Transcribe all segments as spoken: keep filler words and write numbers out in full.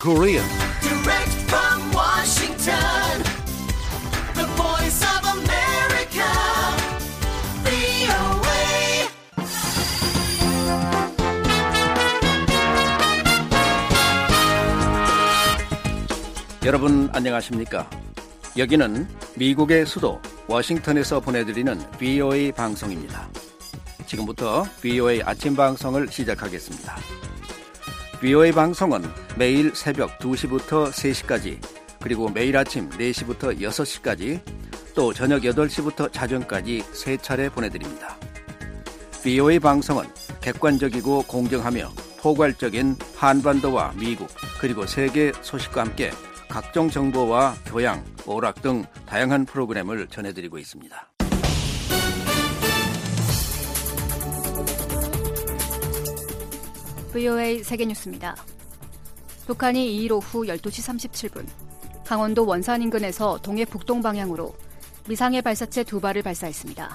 Korea. Direct from Washington, the voice of America, 브이오에이. 여러분 안녕하십니까? 여기는 미국의 수도 워싱턴에서 보내드리는 브이오에이 방송입니다. 지금부터 브이오에이 아침 방송을 시작하겠습니다. 브이오에이 방송은 매일 새벽 두 시부터 세 시까지, 그리고 매일 아침 네 시부터 여섯 시까지, 또 저녁 여덟 시부터 자정까지 세 차례 보내드립니다. 브이오에이 방송은 객관적이고 공정하며 포괄적인 한반도와 미국, 그리고 세계 소식과 함께 각종 정보와 교양, 오락 등 다양한 프로그램을 전해드리고 있습니다. 브이오에이 세계뉴스입니다. 북한이 이일 오후 열두 시 삼십칠 분 강원도 원산 인근에서 동해 북동 방향으로 미상해 발사체 두 발을 발사했습니다.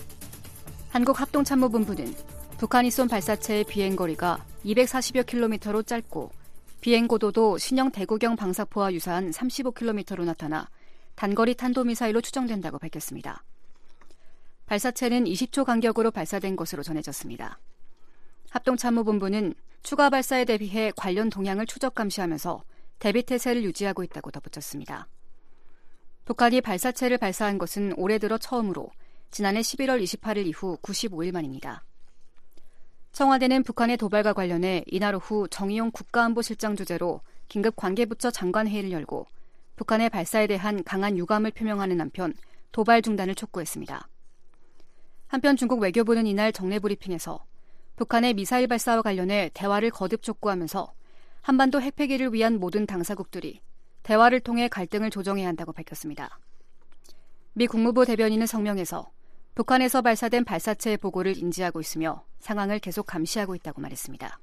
한국합동참모본부는 북한이 쏜 발사체의 비행거리가 이백사십여 킬로미터로 짧고 비행고도도 신형 대구경 방사포와 유사한 삼십오 킬로미터로 나타나 단거리 탄도미사일로 추정된다고 밝혔습니다. 발사체는 이십 초 간격으로 발사된 것으로 전해졌습니다. 합동참모본부는 추가 발사에 대비해 관련 동향을 추적 감시하면서 대비태세를 유지하고 있다고 덧붙였습니다. 북한이 발사체를 발사한 것은 올해 들어 처음으로 지난해 십일월 이십팔일 이후 구십오 일 만입니다. 청와대는 북한의 도발과 관련해 이날 오후 정의용 국가안보실장 주재로 긴급 관계부처 장관회의를 열고 북한의 발사에 대한 강한 유감을 표명하는 한편 도발 중단을 촉구했습니다. 한편 중국 외교부는 이날 정례 브리핑에서 북한의 미사일 발사와 관련해 대화를 거듭 촉구하면서 한반도 핵폐기를 위한 모든 당사국들이 대화를 통해 갈등을 조정해야 한다고 밝혔습니다. 미 국무부 대변인은 성명에서 북한에서 발사된 발사체의 보고를 인지하고 있으며 상황을 계속 감시하고 있다고 말했습니다.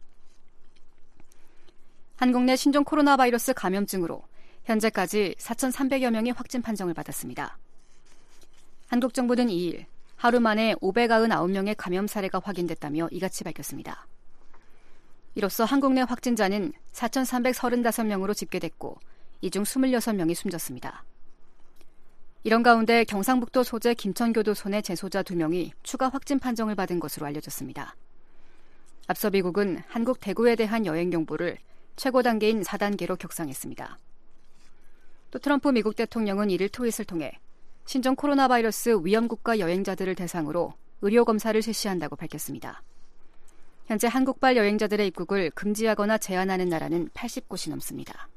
한국 내 신종 코로나 바이러스 감염증으로 현재까지 사천삼백여 명이 확진 판정을 받았습니다. 한국 정부는 이일 하루 만에 오백구십구 명의 감염 사례가 확인됐다며 이같이 밝혔습니다. 이로써 한국 내 확진자는 사천삼백삼십오 명으로 집계됐고 이 중 이십육 명이 숨졌습니다. 이런 가운데 경상북도 소재 김천교도소 내 재소자 두 명이 추가 확진 판정을 받은 것으로 알려졌습니다. 앞서 미국은 한국 대구에 대한 여행 경보를 최고 단계인 사 단계로 격상했습니다. 또 트럼프 미국 대통령은 이일 트윗을 통해 신종 코로나 바이러스 위험국가 여행자들을 대상으로 의료검사를 실시한다고 밝혔습니다. 현재 한국발 여행자들의 입국을 금지하거나 제한하는 나라는 팔십 곳이 넘습니다.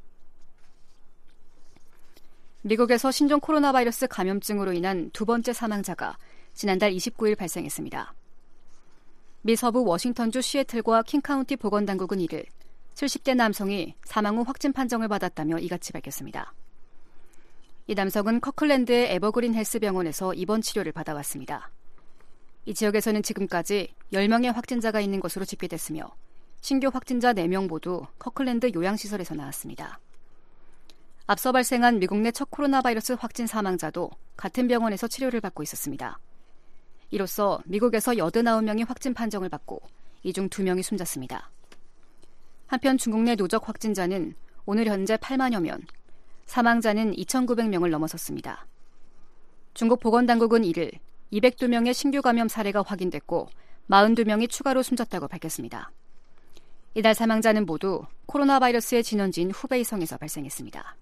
미국에서 신종 코로나 바이러스 감염증으로 인한 두 번째 사망자가 지난달 이십구일 발생했습니다. 미 서부 워싱턴주 시애틀과 킹카운티 보건당국은 이일 칠십 대 남성이 사망 후 확진 판정을 받았다며 이같이 밝혔습니다. 이 남성은 커클랜드의 에버그린 헬스병원에서 입원 치료를 받아왔습니다. 이 지역에서는 지금까지 열 명의 확진자가 있는 것으로 집계됐으며 신규 확진자 네 명 모두 커클랜드 요양시설에서 나왔습니다. 앞서 발생한 미국 내 첫 코로나 바이러스 확진 사망자도 같은 병원에서 치료를 받고 있었습니다. 이로써 미국에서 팔십구 명이 확진 판정을 받고 이 중 두 명이 숨졌습니다. 한편 중국 내 누적 확진자는 오늘 현재 팔만여 명, 사망자는 이천구백 명을 넘어섰습니다. 중국 보건당국은 이일 이백이 명의 신규 감염 사례가 확인됐고 사십이 명이 추가로 숨졌다고 밝혔습니다. 이달 사망자는 모두 코로나 바이러스의 진원지인 후베이성에서 발생했습니다.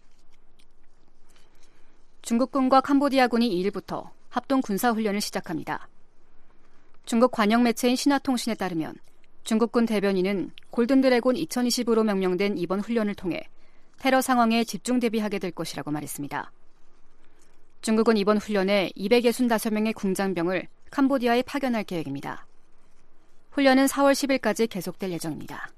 중국군과 캄보디아군이 이일부터 합동 군사훈련을 시작합니다. 중국 관영 매체인 신화통신에 따르면 중국군 대변인은 골든드래곤 이천이십으로 명명된 이번 훈련을 통해 테러 상황에 집중 대비하게 될 것이라고 말했습니다. 중국은 이번 훈련에 이백육십오 명의 군장병을 캄보디아에 파견할 계획입니다. 훈련은 사월 십일까지 계속될 예정입니다.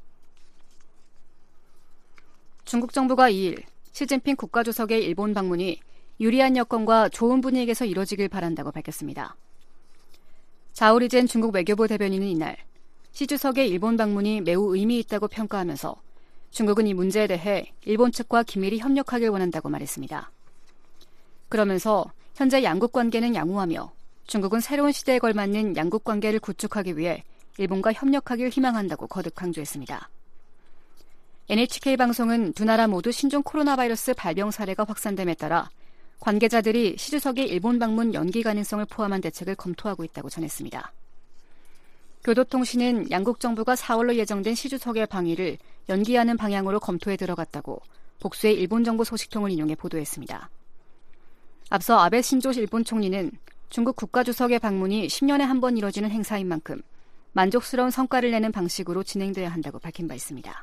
중국 정부가 이일 시진핑 국가주석의 일본 방문이 유리한 여건과 좋은 분위기에서 이뤄지길 바란다고 밝혔습니다. 자오리젠 중국 외교부 대변인은 이날 시 주석의 일본 방문이 매우 의미 있다고 평가하면서 중국은 이 문제에 대해 일본 측과 긴밀히 협력하길 원한다고 말했습니다. 그러면서 현재 양국 관계는 양호하며 중국은 새로운 시대에 걸맞는 양국 관계를 구축하기 위해 일본과 협력하길 희망한다고 거듭 강조했습니다. 엔에이치케이 방송은 두 나라 모두 신종 코로나 바이러스 발병 사례가 확산됨에 따라 관계자들이 시 주석의 일본 방문 연기 가능성을 포함한 대책을 검토하고 있다고 전했습니다. 교도통신은 양국 정부가 사월로 예정된 시 주석의 방위를 연기하는 방향으로 검토에 들어갔다고 복수의 일본 정부 소식통을 인용해 보도했습니다. 앞서 아베 신조 일본 총리는 중국 국가주석의 방문이 십 년에 한 번 이뤄지는 행사인 만큼 만족스러운 성과를 내는 방식으로 진행돼야 한다고 밝힌 바 있습니다.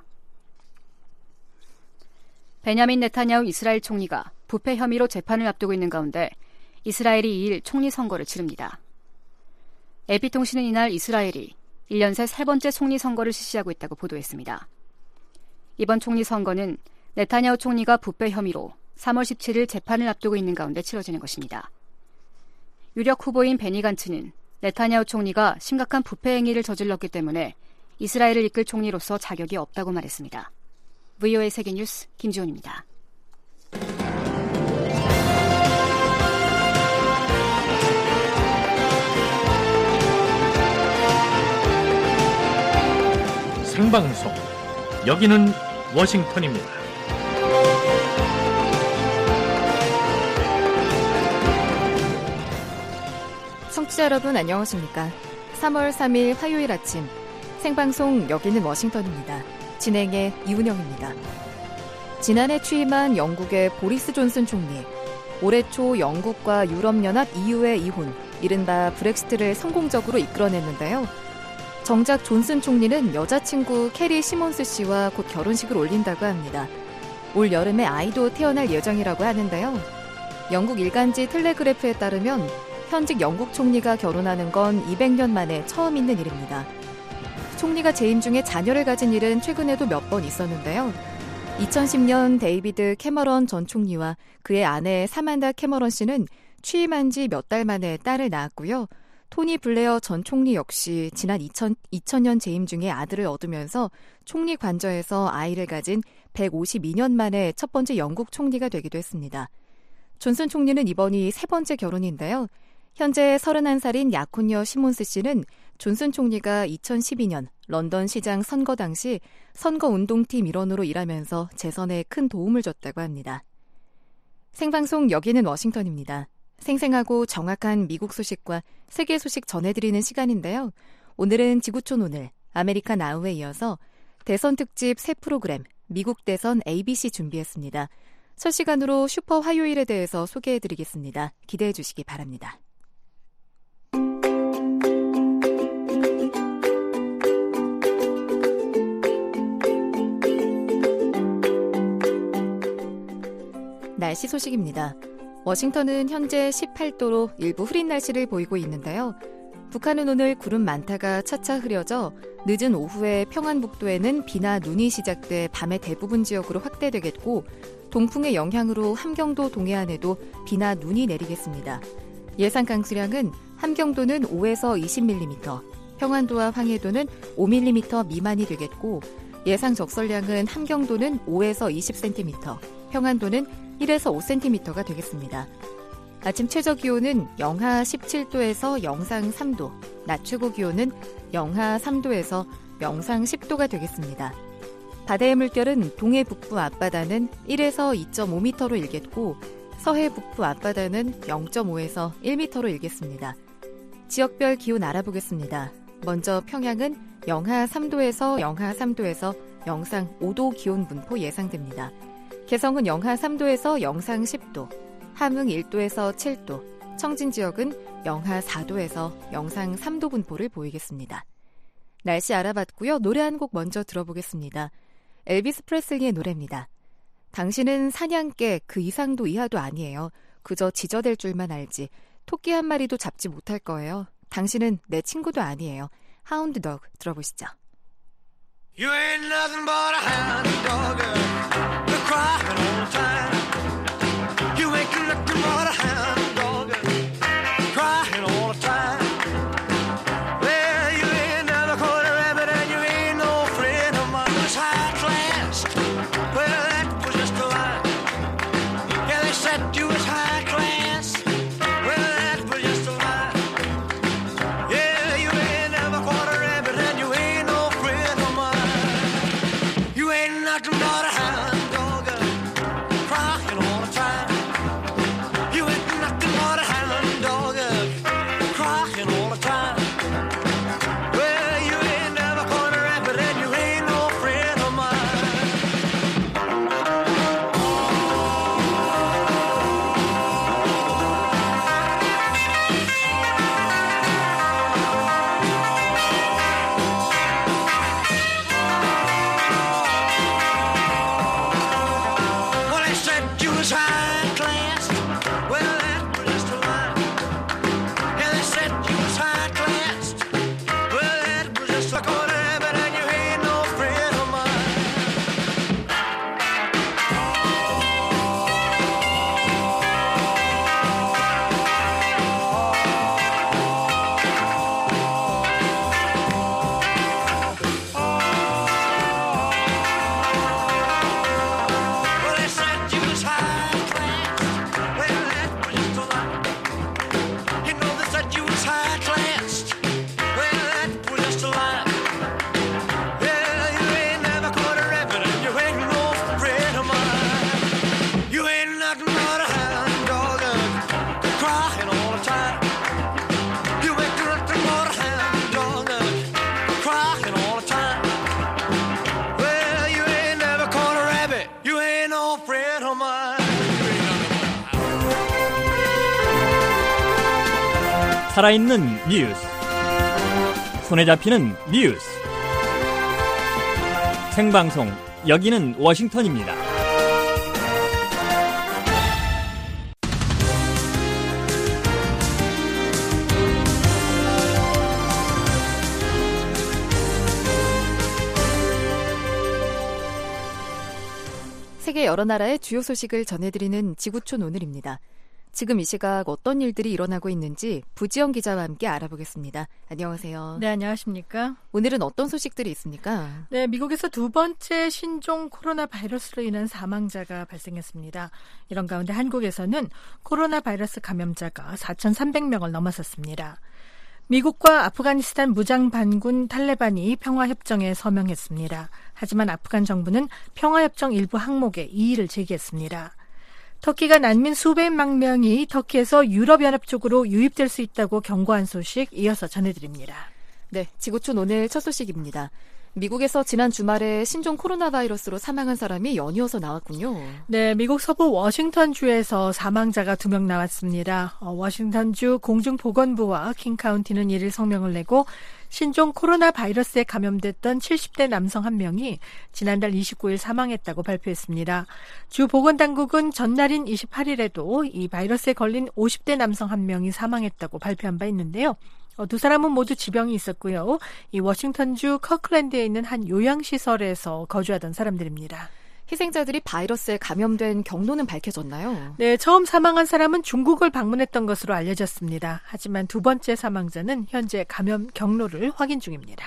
베냐민 네타냐후 이스라엘 총리가 부패 혐의로 재판을 앞두고 있는 가운데 이스라엘이 이일 총리 선거를 치릅니다. 에이피통신은 이날 이스라엘이 일 년 새 세 번째 총리 선거를 실시하고 있다고 보도했습니다. 이번 총리 선거는 네타냐후 총리가 부패 혐의로 삼월 십칠일 재판을 앞두고 있는 가운데 치러지는 것입니다. 유력 후보인 베니 간츠는 네타냐후 총리가 심각한 부패 행위를 저질렀기 때문에 이스라엘을 이끌 총리로서 자격이 없다고 말했습니다. 브이오에이 세계뉴스 김지훈입니다. 생방송 여기는 워싱턴입니다. 청취자 여러분 안녕하십니까? 삼월 삼일 화요일 아침 생방송 여기는 워싱턴입니다. 진행의 이운영입니다. 지난해 취임한 영국의 보리스 존슨 총리, 올해 초 영국과 유럽연합 이유의 이혼, 이른바 브렉시트를 성공적으로 이끌어냈는데요. 정작 존슨 총리는 여자친구 캐리 시몬스 씨와 곧 결혼식을 올린다고 합니다. 올 여름에 아이도 태어날 예정이라고 하는데요. 영국 일간지 텔레그래프에 따르면 현직 영국 총리가 결혼하는 건 이백 년 만에 처음 있는 일입니다. 총리가 재임 중에 자녀를 가진 일은 최근에도 몇 번 있었는데요. 이천십 년 데이비드 캐머런 전 총리와 그의 아내 사만다 캐머런 씨는 취임한 지 몇 달 만에 딸을 낳았고요. 토니 블레어 전 총리 역시 지난 이천 년 재임 중에 아들을 얻으면서 총리 관저에서 아이를 가진 백오십이 년 만에 첫 번째 영국 총리가 되기도 했습니다. 존슨 총리는 이번이 세 번째 결혼인데요. 현재 서른한 살인 약혼녀 시몬스 씨는 존슨 총리가 이천십이 년 런던 시장 선거 당시 선거운동팀 일원으로 일하면서 재선에 큰 도움을 줬다고 합니다. 생방송 여기는 워싱턴입니다. 생생하고 정확한 미국 소식과 세계 소식 전해드리는 시간인데요. 오늘은 지구촌 오늘, 아메리카 나우에 이어서 대선 특집 새 프로그램 미국 대선 에이비씨 준비했습니다. 실시간으로 슈퍼 화요일에 대해서 소개해드리겠습니다. 기대해 주시기 바랍니다. 날씨 소식입니다. 워싱턴은 현재 십팔 도로 일부 흐린 날씨를 보이고 있는데요. 북한은 오늘 구름 많다가 차차 흐려져 늦은 오후에 평안북도에는 비나 눈이 시작돼 밤의 대부분 지역으로 확대되겠고 동풍의 영향으로 함경도 동해안에도 비나 눈이 내리겠습니다. 예상 강수량은 함경도는 오에서 이십 밀리미터, 평안도와 황해도는 오 밀리미터 미만이 되겠고 예상 적설량은 함경도는 오에서 이십 센티미터, 평안도는 일에서 오 센티미터가 되겠습니다. 아침 최저 기온은 영하 십칠 도에서 영상 삼 도, 낮 최고 기온은 영하 삼 도에서 영상 십 도가 되겠습니다. 바다의 물결은 동해 북부 앞바다는 일에서 이 점 오 미터로 일겠고 서해 북부 앞바다는 영 점 오에서 일 미터로 일겠습니다. 지역별 기온 알아보겠습니다. 먼저 평양은 영하 삼 도에서 영하 삼 도에서 영상 오 도 기온 분포 예상됩니다. 개성은 영하 삼 도에서 영상 십 도, 함흥 일 도에서 칠 도, 청진 지역은 영하 사 도에서 영상 삼 도 분포를 보이겠습니다. 날씨 알아봤고요. 노래 한 곡 먼저 들어보겠습니다. 엘비스 프레슬리의 노래입니다. 당신은 사냥개 그 이상도 이하도 아니에요. 그저 지저댈 줄만 알지. 토끼 한 마리도 잡지 못할 거예요. 당신은 내 친구도 아니에요. 하운드 덕 들어보시죠. You ain't nothing but a hound dog, you're crying all the time. You ain't nothing but a hound dog, crying all the time. Well, you ain't never caught a rabbit and you ain't no friend of mine. It's high class. Well, that was just a lie. Yeah, they said you was high class. Well, that was just a lie. Yeah, you ain't never caught a rabbit and you ain't no friend of mine. You ain't nothing but 살아있는 뉴스, 손에 잡히는 뉴스, 생방송 여기는 워싱턴입니다. 세계 여러 나라의 주요 소식을 전해드리는 지구촌 오늘입니다. 지금 이 시각 어떤 일들이 일어나고 있는지 부지영 기자와 함께 알아보겠습니다. 안녕하세요. 네, 안녕하십니까? 오늘은 어떤 소식들이 있습니까? 네, 미국에서 두 번째 신종 코로나 바이러스로 인한 사망자가 발생했습니다. 이런 가운데 한국에서는 코로나 바이러스 감염자가 사천삼백 명을 넘어섰습니다. 미국과 아프가니스탄 무장반군 탈레반이 평화협정에 서명했습니다. 하지만 아프간 정부는 평화협정 일부 항목에 이의를 제기했습니다. 터키가 난민 수백만 명이 터키에서 유럽연합 쪽으로 유입될 수 있다고 경고한 소식 이어서 전해드립니다. 네, 지구촌 오늘 첫 소식입니다. 미국에서 지난 주말에 신종 코로나 바이러스로 사망한 사람이 연이어서 나왔군요. 네, 미국 서부 워싱턴주에서 사망자가 두 명 나왔습니다. 어, 워싱턴주 공중보건부와 킹카운티는 이일 성명을 내고 신종 코로나 바이러스에 감염됐던 칠십 대 남성 한 명이 지난달 이십구일 사망했다고 발표했습니다. 주 보건당국은 전날인 이십팔일에도 이 바이러스에 걸린 오십 대 남성 한 명이 사망했다고 발표한 바 있는데요. 어, 두 사람은 모두 지병이 있었고요. 이 워싱턴주 커클랜드에 있는 한 요양시설에서 거주하던 사람들입니다. 희생자들이 바이러스에 감염된 경로는 밝혀졌나요? 네, 처음 사망한 사람은 중국을 방문했던 것으로 알려졌습니다. 하지만 두 번째 사망자는 현재 감염 경로를 확인 중입니다.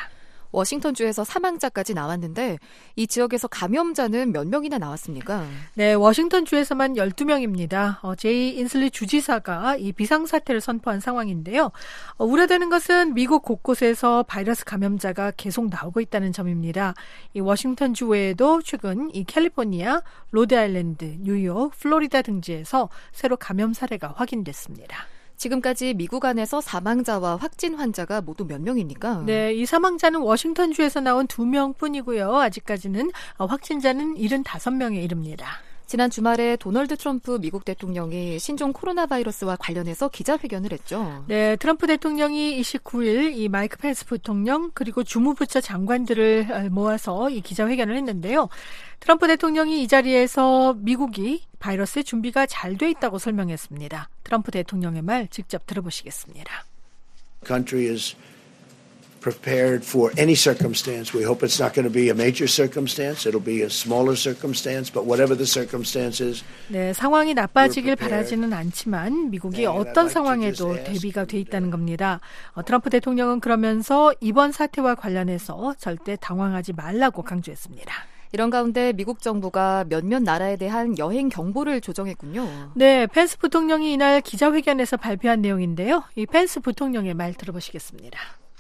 워싱턴주에서 사망자까지 나왔는데 이 지역에서 감염자는 몇 명이나 나왔습니까? 네, 워싱턴주에서만 열두 명입니다. 어, 제이 인슬리 주지사가 이 비상사태를 선포한 상황인데요. 어, 우려되는 것은 미국 곳곳에서 바이러스 감염자가 계속 나오고 있다는 점입니다. 이 워싱턴주 외에도 최근 이 캘리포니아, 로드아일랜드, 뉴욕, 플로리다 등지에서 새로 감염 사례가 확인됐습니다. 지금까지 미국 안에서 사망자와 확진 환자가 모두 몇 명입니까? 네, 이 사망자는 워싱턴주에서 나온 두 명뿐이고요. 아직까지는 확진자는 칠십오 명에 이릅니다. 지난 주말에 도널드 트럼프 미국 대통령이 신종 코로나 바이러스와 관련해서 기자회견을 했죠. 네, 트럼프 대통령이 이십구일 이 마이크 펜스 부통령 그리고 주무부처 장관들을 모아서 이 기자회견을 했는데요. 트럼프 대통령이 이 자리에서 미국이 바이러스의 준비가 잘 돼 있다고 설명했습니다. 트럼프 대통령의 말 직접 들어보시겠습니다. Country is prepared for any circumstance. We hope it's not going to be a major circumstance. It'll be a smaller circumstance. But whatever the circumstances. 네, 상황이 나빠지길 바라지는 않지만 미국이 어떤 상황에도 대비가 돼 있다는 겁니다. 어, 트럼프 대통령은 그러면서 이번 사태와 관련해서 절대 당황하지 말라고 강조했습니다. 이런 가운데 미국 정부가 몇몇 나라에 대한 여행 경보를 조정했군요. 네, 펜스 부통령이 이날 기자회견에서 발표한 내용인데요. 이 펜스 부통령의 말 들어보시겠습니다.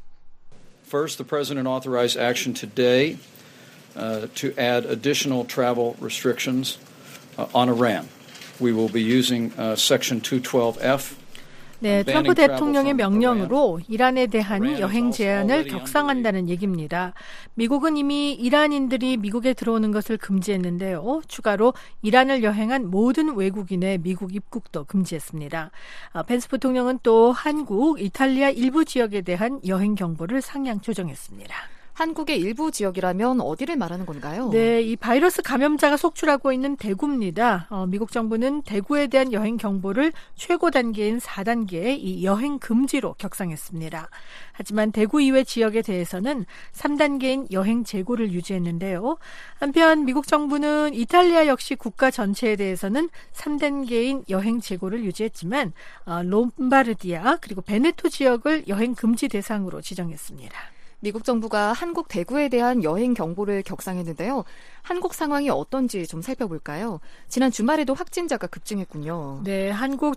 First, the President authorized action today uh, to add additional travel restrictions uh, on Iran. We will be using uh, Section two twelve F. 네, 트럼프 대통령의 명령으로 이란에 대한 여행 제한을 격상한다는 얘기입니다. 미국은 이미 이란인들이 미국에 들어오는 것을 금지했는데요. 추가로 이란을 여행한 모든 외국인의 미국 입국도 금지했습니다. 아, 펜스 부통령은 또 한국, 이탈리아 일부 지역에 대한 여행 경보를 상향 조정했습니다. 한국의 일부 지역이라면 어디를 말하는 건가요? 네, 이 바이러스 감염자가 속출하고 있는 대구입니다. 어, 미국 정부는 대구에 대한 여행 경보를 최고 단계인 사 단계의 이 여행 금지로 격상했습니다. 하지만 대구 이외 지역에 대해서는 삼 단계인 여행 재고를 유지했는데요. 한편 미국 정부는 이탈리아 역시 국가 전체에 대해서는 삼 단계인 여행 재고를 유지했지만 어, 롬바르디아 그리고 베네토 지역을 여행 금지 대상으로 지정했습니다. 미국 정부가 한국 대구에 대한 여행 경보를 격상했는데요. 한국 상황이 어떤지 좀 살펴볼까요? 지난 주말에도 확진자가 급증했군요. 네,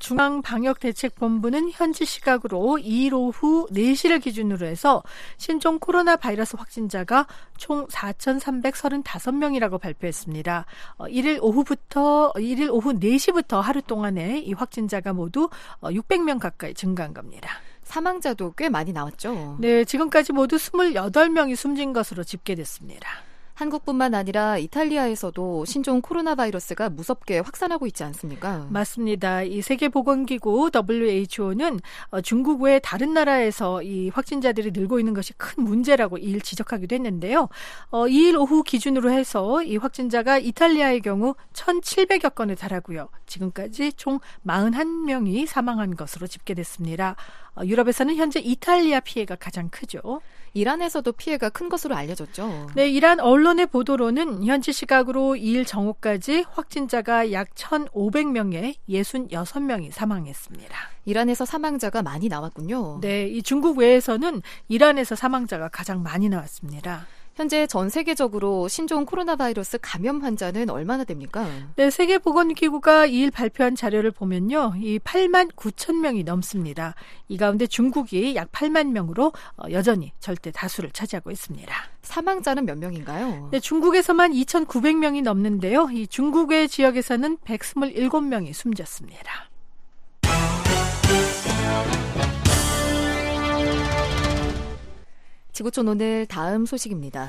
한국중앙방역대책본부는 현지 시각으로 이일 오후 네 시를 기준으로 해서 신종 코로나 바이러스 확진자가 총 사천삼백삼십오 명이라고 발표했습니다. 어, 일일 오후부터 일일 오후 네 시부터 하루 동안에 이 확진자가 모두 육백 명 가까이 증가한 겁니다. 사망자도 꽤 많이 나왔죠. 네, 지금까지 모두 이십팔 명이 숨진 것으로 집계됐습니다. 한국뿐만 아니라 이탈리아에서도 신종 코로나 바이러스가 무섭게 확산하고 있지 않습니까? 맞습니다. 이 세계보건기구 더블유에이치오는 중국 외 다른 나라에서 이 확진자들이 늘고 있는 것이 큰 문제라고 이일 지적하기도 했는데요. 어, 이일 오후 기준으로 해서 이 확진자가 이탈리아의 경우 천칠백여 건에 달하고요. 지금까지 총 사십일 명이 사망한 것으로 집계됐습니다. 어, 유럽에서는 현재 이탈리아 피해가 가장 크죠. 이란에서도 피해가 큰 것으로 알려졌죠. 네, 이란 언론의 보도로는 현지 시각으로 이일 정오까지 확진자가 약 천오백 명에 육십육 명이 사망했습니다. 이란에서 사망자가 많이 나왔군요. 네, 이 중국 외에서는 이란에서 사망자가 가장 많이 나왔습니다. 현재 전 세계적으로 신종 코로나 바이러스 감염 환자는 얼마나 됩니까? 네, 세계보건기구가 이일 발표한 자료를 보면요. 이 팔만 구천 명이 넘습니다. 이 가운데 중국이 약 팔만 명으로 여전히 절대 다수를 차지하고 있습니다. 사망자는 몇 명인가요? 네, 중국에서만 이천구백 명이 넘는데요. 이 중국 외 지역에서는 백이십칠 명이 숨졌습니다. 지구촌 오늘 다음 소식입니다.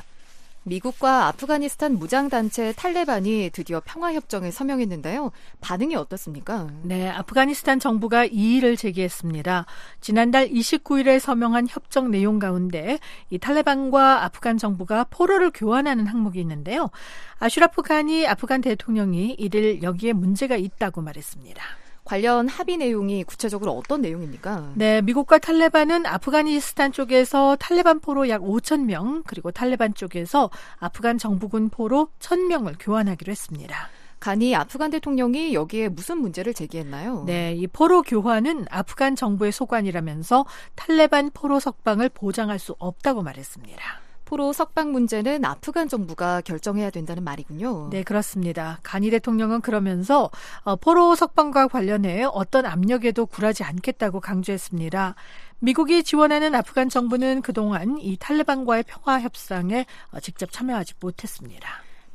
미국과 아프가니스탄 무장단체 탈레반이 드디어 평화협정에 서명했는데요. 반응이 어떻습니까? 네, 아프가니스탄 정부가 이의를 제기했습니다. 지난달 이십구일에 서명한 협정 내용 가운데 이 탈레반과 아프간 정부가 포로를 교환하는 항목이 있는데요. 아슈라프 가니 아프간 대통령이 이를 여기에 문제가 있다고 말했습니다. 관련 합의 내용이 구체적으로 어떤 내용입니까? 네, 미국과 탈레반은 아프가니스탄 쪽에서 탈레반 포로 약 오천 명, 그리고 탈레반 쪽에서 아프간 정부군 포로 천 명을 교환하기로 했습니다. 가니 아프간 대통령이 여기에 무슨 문제를 제기했나요? 네, 이 포로 교환은 아프간 정부의 소관이라면서 탈레반 포로 석방을 보장할 수 없다고 말했습니다. 포로 석방 문제는 아프간 정부가 결정해야 된다는 말이군요. 네, 그렇습니다. 가니 대통령은 그러면서 포로 석방과 관련해 어떤 압력에도 굴하지 않겠다고 강조했습니다. 미국이 지원하는 아프간 정부는 그동안 이 탈레반과의 평화 협상에 직접 참여하지 못했습니다.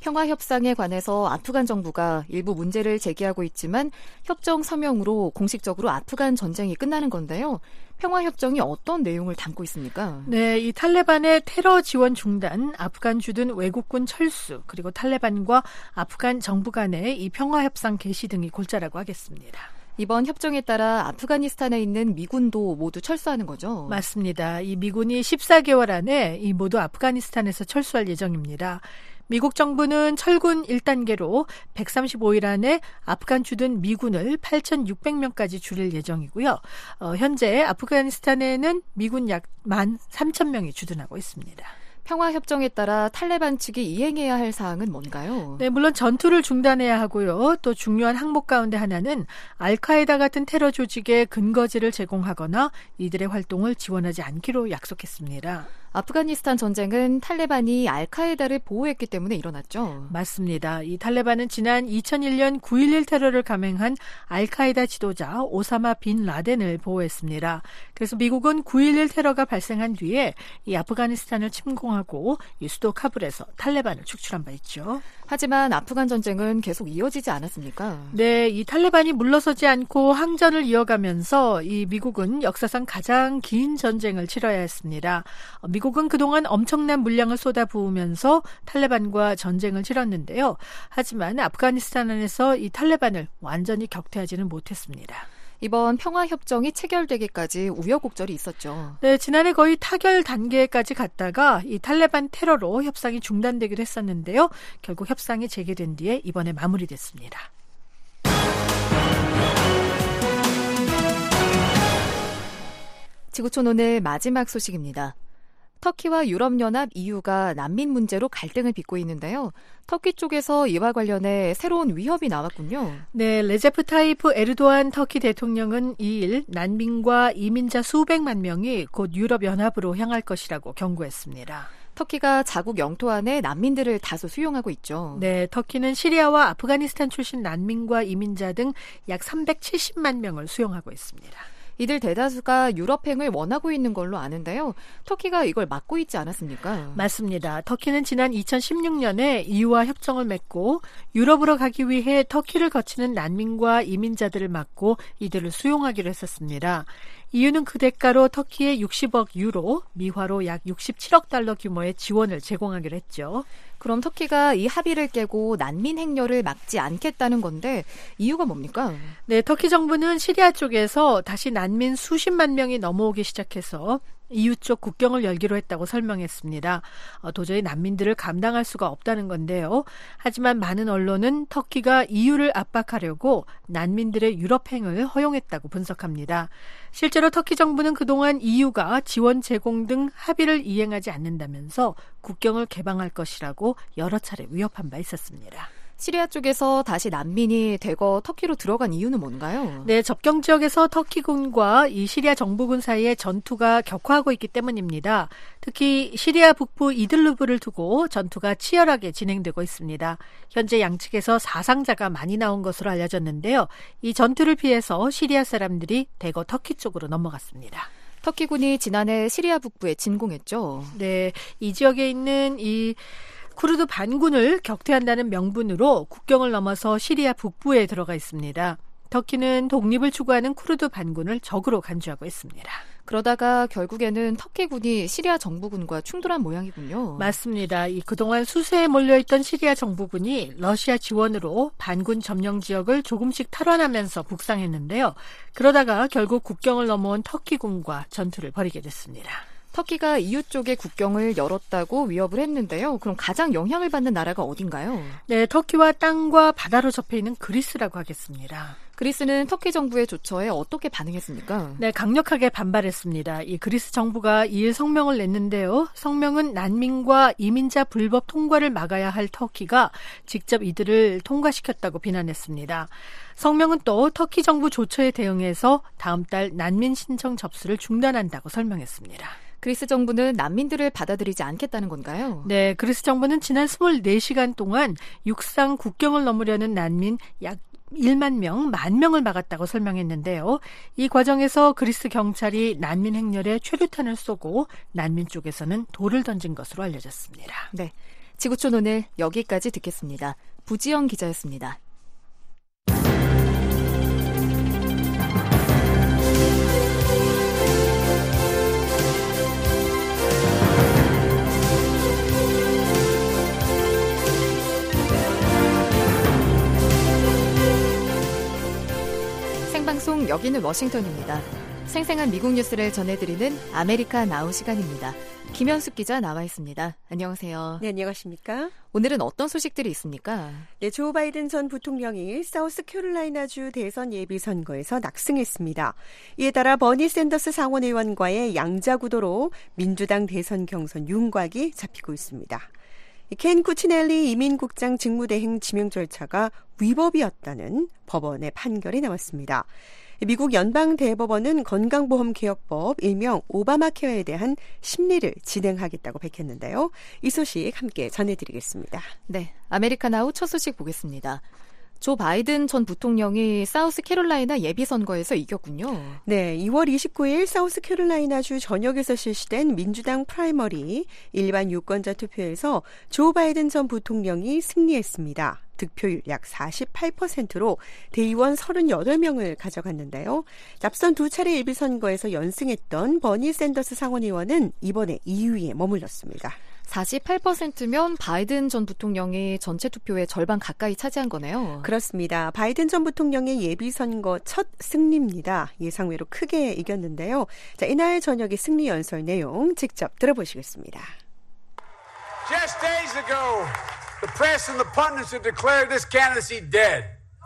평화협상에 관해서 아프간 정부가 일부 문제를 제기하고 있지만 협정 서명으로 공식적으로 아프간 전쟁이 끝나는 건데요. 평화협정이 어떤 내용을 담고 있습니까? 네, 이 탈레반의 테러 지원 중단, 아프간 주둔 외국군 철수, 그리고 탈레반과 아프간 정부 간의 이 평화협상 개시 등이 골자라고 하겠습니다. 이번 협정에 따라 아프가니스탄에 있는 미군도 모두 철수하는 거죠? 맞습니다. 이 미군이 십사 개월 안에 이 모두 아프가니스탄에서 철수할 예정입니다. 미국 정부는 철군 일 단계로 백삼십오 일 안에 아프간 주둔 미군을 팔천육백 명까지 줄일 예정이고요. 어, 현재 아프가니스탄에는 미군 약 만 삼천 명이 주둔하고 있습니다. 평화협정에 따라 탈레반 측이 이행해야 할 사항은 뭔가요? 네, 물론 전투를 중단해야 하고요. 또 중요한 항목 가운데 하나는 알카에다 같은 테러 조직의 근거지를 제공하거나 이들의 활동을 지원하지 않기로 약속했습니다. 아프가니스탄 전쟁은 탈레반이 알카에다를 보호했기 때문에 일어났죠. 맞습니다. 이 탈레반은 지난 이천일년 구일일 테러를 감행한 알카에다 지도자 오사마 빈 라덴을 보호했습니다. 그래서 미국은 구일일 테러가 발생한 뒤에 이 아프가니스탄을 침공하고 이 수도 카불에서 탈레반을 축출한 바 있죠. 하지만 아프간 전쟁은 계속 이어지지 않았습니까? 네, 이 탈레반이 물러서지 않고 항전을 이어가면서 이 미국은 역사상 가장 긴 전쟁을 치러야 했습니다. 미국은 그동안 엄청난 물량을 쏟아부으면서 탈레반과 전쟁을 치렀는데요. 하지만 아프가니스탄 안에서 이 탈레반을 완전히 격퇴하지는 못했습니다. 이번 평화협정이 체결되기까지 우여곡절이 있었죠. 네, 지난해 거의 타결 단계까지 갔다가 이 탈레반 테러로 협상이 중단되기도 했었는데요. 결국 협상이 재개된 뒤에 이번에 마무리됐습니다. 지구촌 오늘 마지막 소식입니다. 터키와 유럽연합 이유가 난민 문제로 갈등을 빚고 있는데요. 터키 쪽에서 이와 관련해 새로운 위협이 나왔군요. 네, 레제프 타이프 에르도안 터키 대통령은 이일 난민과 이민자 수백만 명이 곧 유럽연합으로 향할 것이라고 경고했습니다. 터키가 자국 영토 안에 난민들을 다수 수용하고 있죠. 네, 터키는 시리아와 아프가니스탄 출신 난민과 이민자 등 약 삼백칠십만 명을 수용하고 있습니다. 이들 대다수가 유럽행을 원하고 있는 걸로 아는데요. 터키가 이걸 막고 있지 않았습니까? 맞습니다. 터키는 지난 이천십육년에 이유와 협정을 맺고 유럽으로 가기 위해 터키를 거치는 난민과 이민자들을 막고 이들을 수용하기로 했었습니다. 이유는 그 대가로 터키에 육십억 유로, 미화로 약 육십칠억 달러 규모의 지원을 제공하기로 했죠. 그럼 터키가 이 합의를 깨고 난민 행렬을 막지 않겠다는 건데 이유가 뭡니까? 네, 터키 정부는 시리아 쪽에서 다시 난민 수십만 명이 넘어오기 시작해서 이유 쪽 국경을 열기로 했다고 설명했습니다. 어, 도저히 난민들을 감당할 수가 없다는 건데요. 하지만 많은 언론은 터키가 이유를 압박하려고 난민들의 유럽행을 허용했다고 분석합니다. 실제로 터키 정부는 그동안 이유가 지원 제공 등 합의를 이행하지 않는다면서 국경을 개방할 것이라고 여러 차례 위협한 바 있었습니다. 시리아 쪽에서 다시 난민이 대거 터키로 들어간 이유는 뭔가요? 네, 접경 지역에서 터키군과 이 시리아 정부군 사이에 전투가 격화하고 있기 때문입니다. 특히 시리아 북부 이들루브를 두고 전투가 치열하게 진행되고 있습니다. 현재 양측에서 사상자가 많이 나온 것으로 알려졌는데요. 이 전투를 피해서 시리아 사람들이 대거 터키 쪽으로 넘어갔습니다. 터키군이 지난해 시리아 북부에 진공했죠. 네, 이 지역에 있는 이 쿠르드 반군을 격퇴한다는 명분으로 국경을 넘어서 시리아 북부에 들어가 있습니다. 터키는 독립을 추구하는 쿠르드 반군을 적으로 간주하고 있습니다. 그러다가 결국에는 터키군이 시리아 정부군과 충돌한 모양이군요. 맞습니다. 이 그동안 수세에 몰려있던 시리아 정부군이 러시아 지원으로 반군 점령 지역을 조금씩 탈환하면서 북상했는데요. 그러다가 결국 국경을 넘어온 터키군과 전투를 벌이게 됐습니다. 터키가 이유 쪽에 국경을 열었다고 위협을 했는데요. 그럼 가장 영향을 받는 나라가 어딘가요? 네, 터키와 땅과 바다로 접해 있는 그리스라고 하겠습니다. 그리스는 터키 정부의 조처에 어떻게 반응했습니까? 네, 강력하게 반발했습니다. 이 그리스 정부가 이일 성명을 냈는데요. 성명은 난민과 이민자 불법 통과를 막아야 할 터키가 직접 이들을 통과시켰다고 비난했습니다. 성명은 또 터키 정부 조처에 대응해서 다음 달 난민 신청 접수를 중단한다고 설명했습니다. 그리스 정부는 난민들을 받아들이지 않겠다는 건가요? 네, 그리스 정부는 지난 이십사 시간 동안 육상 국경을 넘으려는 난민 약 일만 명, 만 명을 막았다고 설명했는데요. 이 과정에서 그리스 경찰이 난민 행렬에 최루탄을 쏘고 난민 쪽에서는 돌을 던진 것으로 알려졌습니다. 네, 지구촌 오늘 여기까지 듣겠습니다. 부지영 기자였습니다. 생방송 여기는 워싱턴입니다. 생생한 미국 뉴스를 전해드리는 아메리카 나우 시간입니다. 김현숙 기자 나와 있습니다. 안녕하세요. 네, 안녕하십니까? 오늘은 어떤 소식들이 있습니까? 네, 조 바이든 전 부통령이 사우스캐롤라이나주 대선 예비선거에서 낙승했습니다. 이에 따라 버니 샌더스 상원의원과의 양자구도로 민주당 대선 경선 윤곽이 잡히고 있습니다. 켄 쿠치넬리 이민국장 직무대행 지명 절차가 위법이었다는 법원의 판결이 나왔습니다. 미국 연방대법원은 건강보험개혁법 일명 오바마케어에 대한 심리를 진행하겠다고 밝혔는데요. 이 소식 함께 전해드리겠습니다. 네, 아메리카나우 첫 소식 보겠습니다. 조 바이든 전 부통령이 사우스캐롤라이나 예비선거에서 이겼군요. 네, 이월 이십구일 사우스캐롤라이나주 전역에서 실시된 민주당 프라이머리 일반 유권자 투표에서 조 바이든 전 부통령이 승리했습니다. 득표율 약 사십팔 퍼센트로 대의원 삼십팔 명을 가져갔는데요. 앞선 두 차례 예비선거에서 연승했던 버니 샌더스 상원의원은 이번에 이 위에 머물렀습니다. 사십팔 퍼센트면 바이든 전 부통령이 전체 투표의 절반 가까이 차지한 거네요. 그렇습니다. 바이든 전 부통령의 예비선거 첫 승리입니다. 예상외로 크게 이겼는데요. 자, 이날 저녁의 승리 연설 내용 직접 들어보시겠습니다. Just days ago, the press and the pundits had declared this candidacy dead.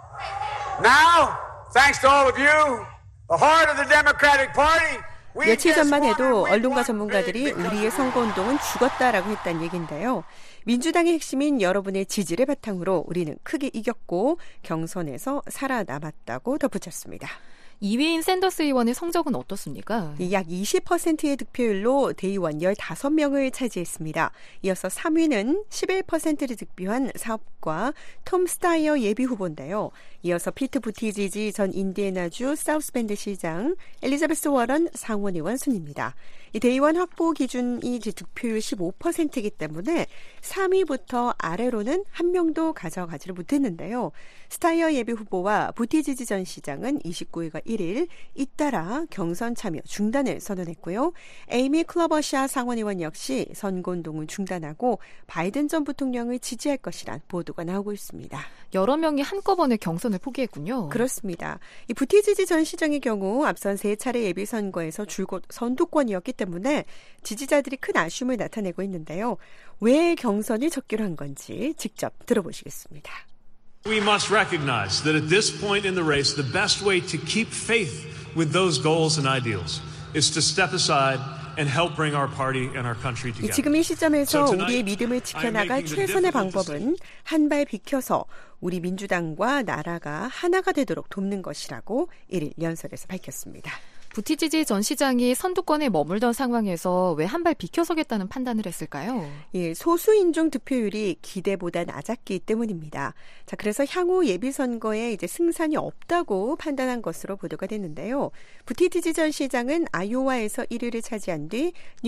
Now, thanks to all of you, the heart of the Democratic Party, 며칠 전만 해도 언론과 전문가들이 우리의 선거운동은 죽었다라고 했다는 얘기인데요. 민주당의 핵심인 여러분의 지지를 바탕으로 우리는 크게 이겼고 경선에서 살아남았다고 덧붙였습니다. 이 위인 샌더스 의원의 성적은 어떻습니까? 약 이십 퍼센트의 득표율로 대의원 십오 명을 차지했습니다. 이어서 삼 위는 십일 퍼센트를 득표한 사업가 톰 스타이어 예비후보인데요. 이어서 피트 부티지지 전 인디애나주 사우스밴드 시장, 엘리자베스 워런 상원의원 순입니다. 이 대의원 확보 기준이 이제 득표율 십오 퍼센트이기 때문에 삼 위부터 아래로는 한 명도 가져가지를 못했는데요. 스타이어 예비 후보와 부티지지 전 시장은 이십구 일과 일 일 잇따라 경선 참여 중단을 선언했고요. 에이미 클로버샤 상원의원 역시 선거운동을 중단하고 바이든 전 부통령을 지지할 것이란 보도가 나오고 있습니다. 여러 명이 한꺼번에 경선을 포기했군요. 그렇습니다. 이 부티지지 전 시장의 경우 앞선 세 차례 예비선거에서 줄곧 선두권이었기 때문에 지지자들이 큰 아쉬움을 나타내고 있는데요. 왜 경선을 적기로 한 건지 직접 들어보시겠습니다. We must recognize that at this point in the race, the best way to keep faith with those goals and ideals is to step aside and help bring our party and our country together. 지금 이 시점에서 우리의 믿음을 지켜나갈 최선의 방법은 한 발 비켜서 우리 민주당과 나라가 하나가 되도록 돕는 것이라고 일 일 연설에서 밝혔습니다. 부티지지 전 시장이 선두권에 머물던 상황에서 왜 한 발 비켜서겠다는 판단을 했을까요? 예, 소수 인종 득표율이 기대보다 낮았기 때문입니다. 자, 그래서 향후 예비 선거에 이제 승산이 없다고 판단한 것으로 보도가 됐는데요. 부티지지 전 시장은 아이오와에서 일 위를 차지한 뒤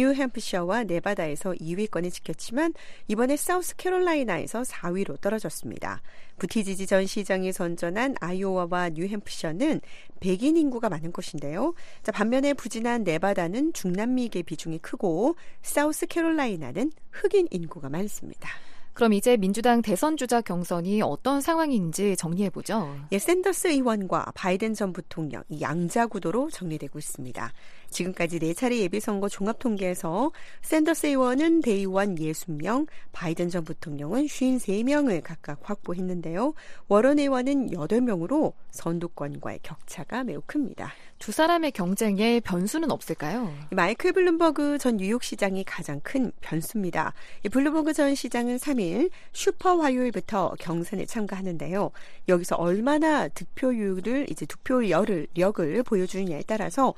뉴햄프셔와 네바다에서 이 위권을 지켰지만 이번에 사우스캐롤라이나에서 사 위로 떨어졌습니다. 부티지지 전 시장이 선전한 아이오와와 뉴햄프셔는 백인 인구가 많은 곳인데요. 자, 반면에 부진한 네바다는 중남미계 비중이 크고 사우스캐롤라이나는 흑인 인구가 많습니다. 그럼 이제 민주당 대선 주자 경선이 어떤 상황인지 정리해보죠. 예, 샌더스 의원과 바이든 전 부통령 이 양자 구도로 정리되고 있습니다. 지금까지 네 차례 예비선거 종합통계에서 샌더스 의원은 대의원 육십 명, 바이든 전 부통령은 오십삼 명을 각각 확보했는데요. 워런 의원은 여덟 명으로 선두권과의 격차가 매우 큽니다. 두 사람의 경쟁에 변수는 없을까요? 마이클 블룸버그 전 뉴욕시장이 가장 큰 변수입니다. 블룸버그 전 시장은 삼 일 슈퍼 화요일부터 경선에 참가하는데요. 여기서 얼마나 득표율을 이제 득표율을 력을 보여주느냐에 따라서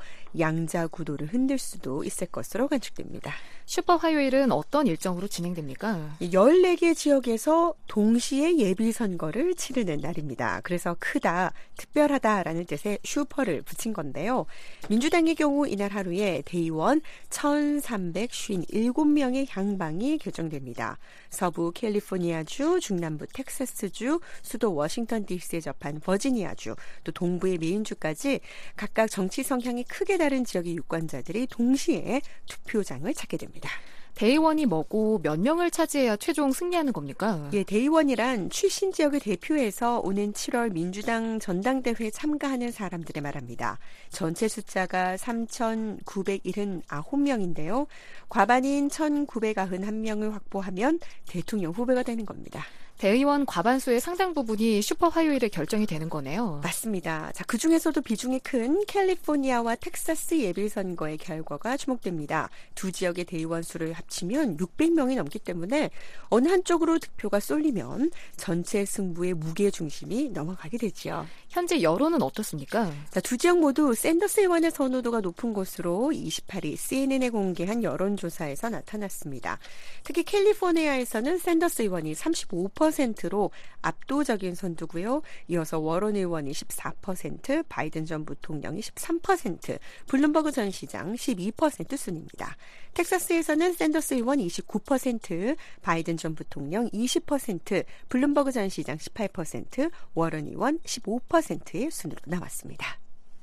양자 구도를 흔들 수도 있을 것으로 관측됩니다. 슈퍼 화요일은 어떤 일정으로 진행됩니까? 열네 개 지역에서 동시에 예비선거를 치르는 날입니다. 그래서 크다, 특별하다라는 뜻의 슈퍼를 붙인 건데요. 민주당의 경우 이날 하루에 대의원 천삼백오십칠 명의 향방이 결정됩니다. 서부 캘리포니아주, 중남부 텍사스주, 수도 워싱턴 디씨에 접한 버지니아주, 또 동부의 메인주까지 각각 정치 성향이 크게 다른 지역의 유권자들이 동시에 투표장을 찾게 됩니다. 대의원이 뭐고 몇 명을 차지해야 최종 승리하는 겁니까? 예, 대의원이란 출신 지역을 대표해서 오는 칠월 민주당 전당대회에 참가하는 사람들의 말합니다. 전체 숫자가 삼천구백칠십구 명인데요. 과반인 천구백구십일 명을 확보하면 대통령 후보가 되는 겁니다. 대의원 과반수의 상당 부분이 슈퍼 화요일에 결정이 되는 거네요. 맞습니다. 자, 그중에서도 비중이 큰 캘리포니아와 텍사스 예비선거의 결과가 주목됩니다. 두 지역의 대의원 수를 합치면 육백 명이 넘기 때문에 어느 한쪽으로 득표가 쏠리면 전체 승부의 무게중심이 넘어가게 되죠. 현재 여론은 어떻습니까? 자, 두 지역 모두 샌더스 의원의 선호도가 높은 것으로 이십팔 일 씨엔엔에 공개한 여론조사에서 나타났습니다. 특히 캘리포니아에서는 샌더스 의원이 삼십오 퍼센트로 압도적인 선두고요. 이어서 워런 의원이 십사 퍼센트, 바이든 전 부통령이 십삼 퍼센트, 블룸버그 전 시장 십이 퍼센트 순입니다. 텍사스에서는 샌더스 의원 이십구 퍼센트, 바이든 전 부통령 이십 퍼센트, 블룸버그 전 시장 십팔 퍼센트, 워런 의원 십오 퍼센트의 순으로 나왔습니다.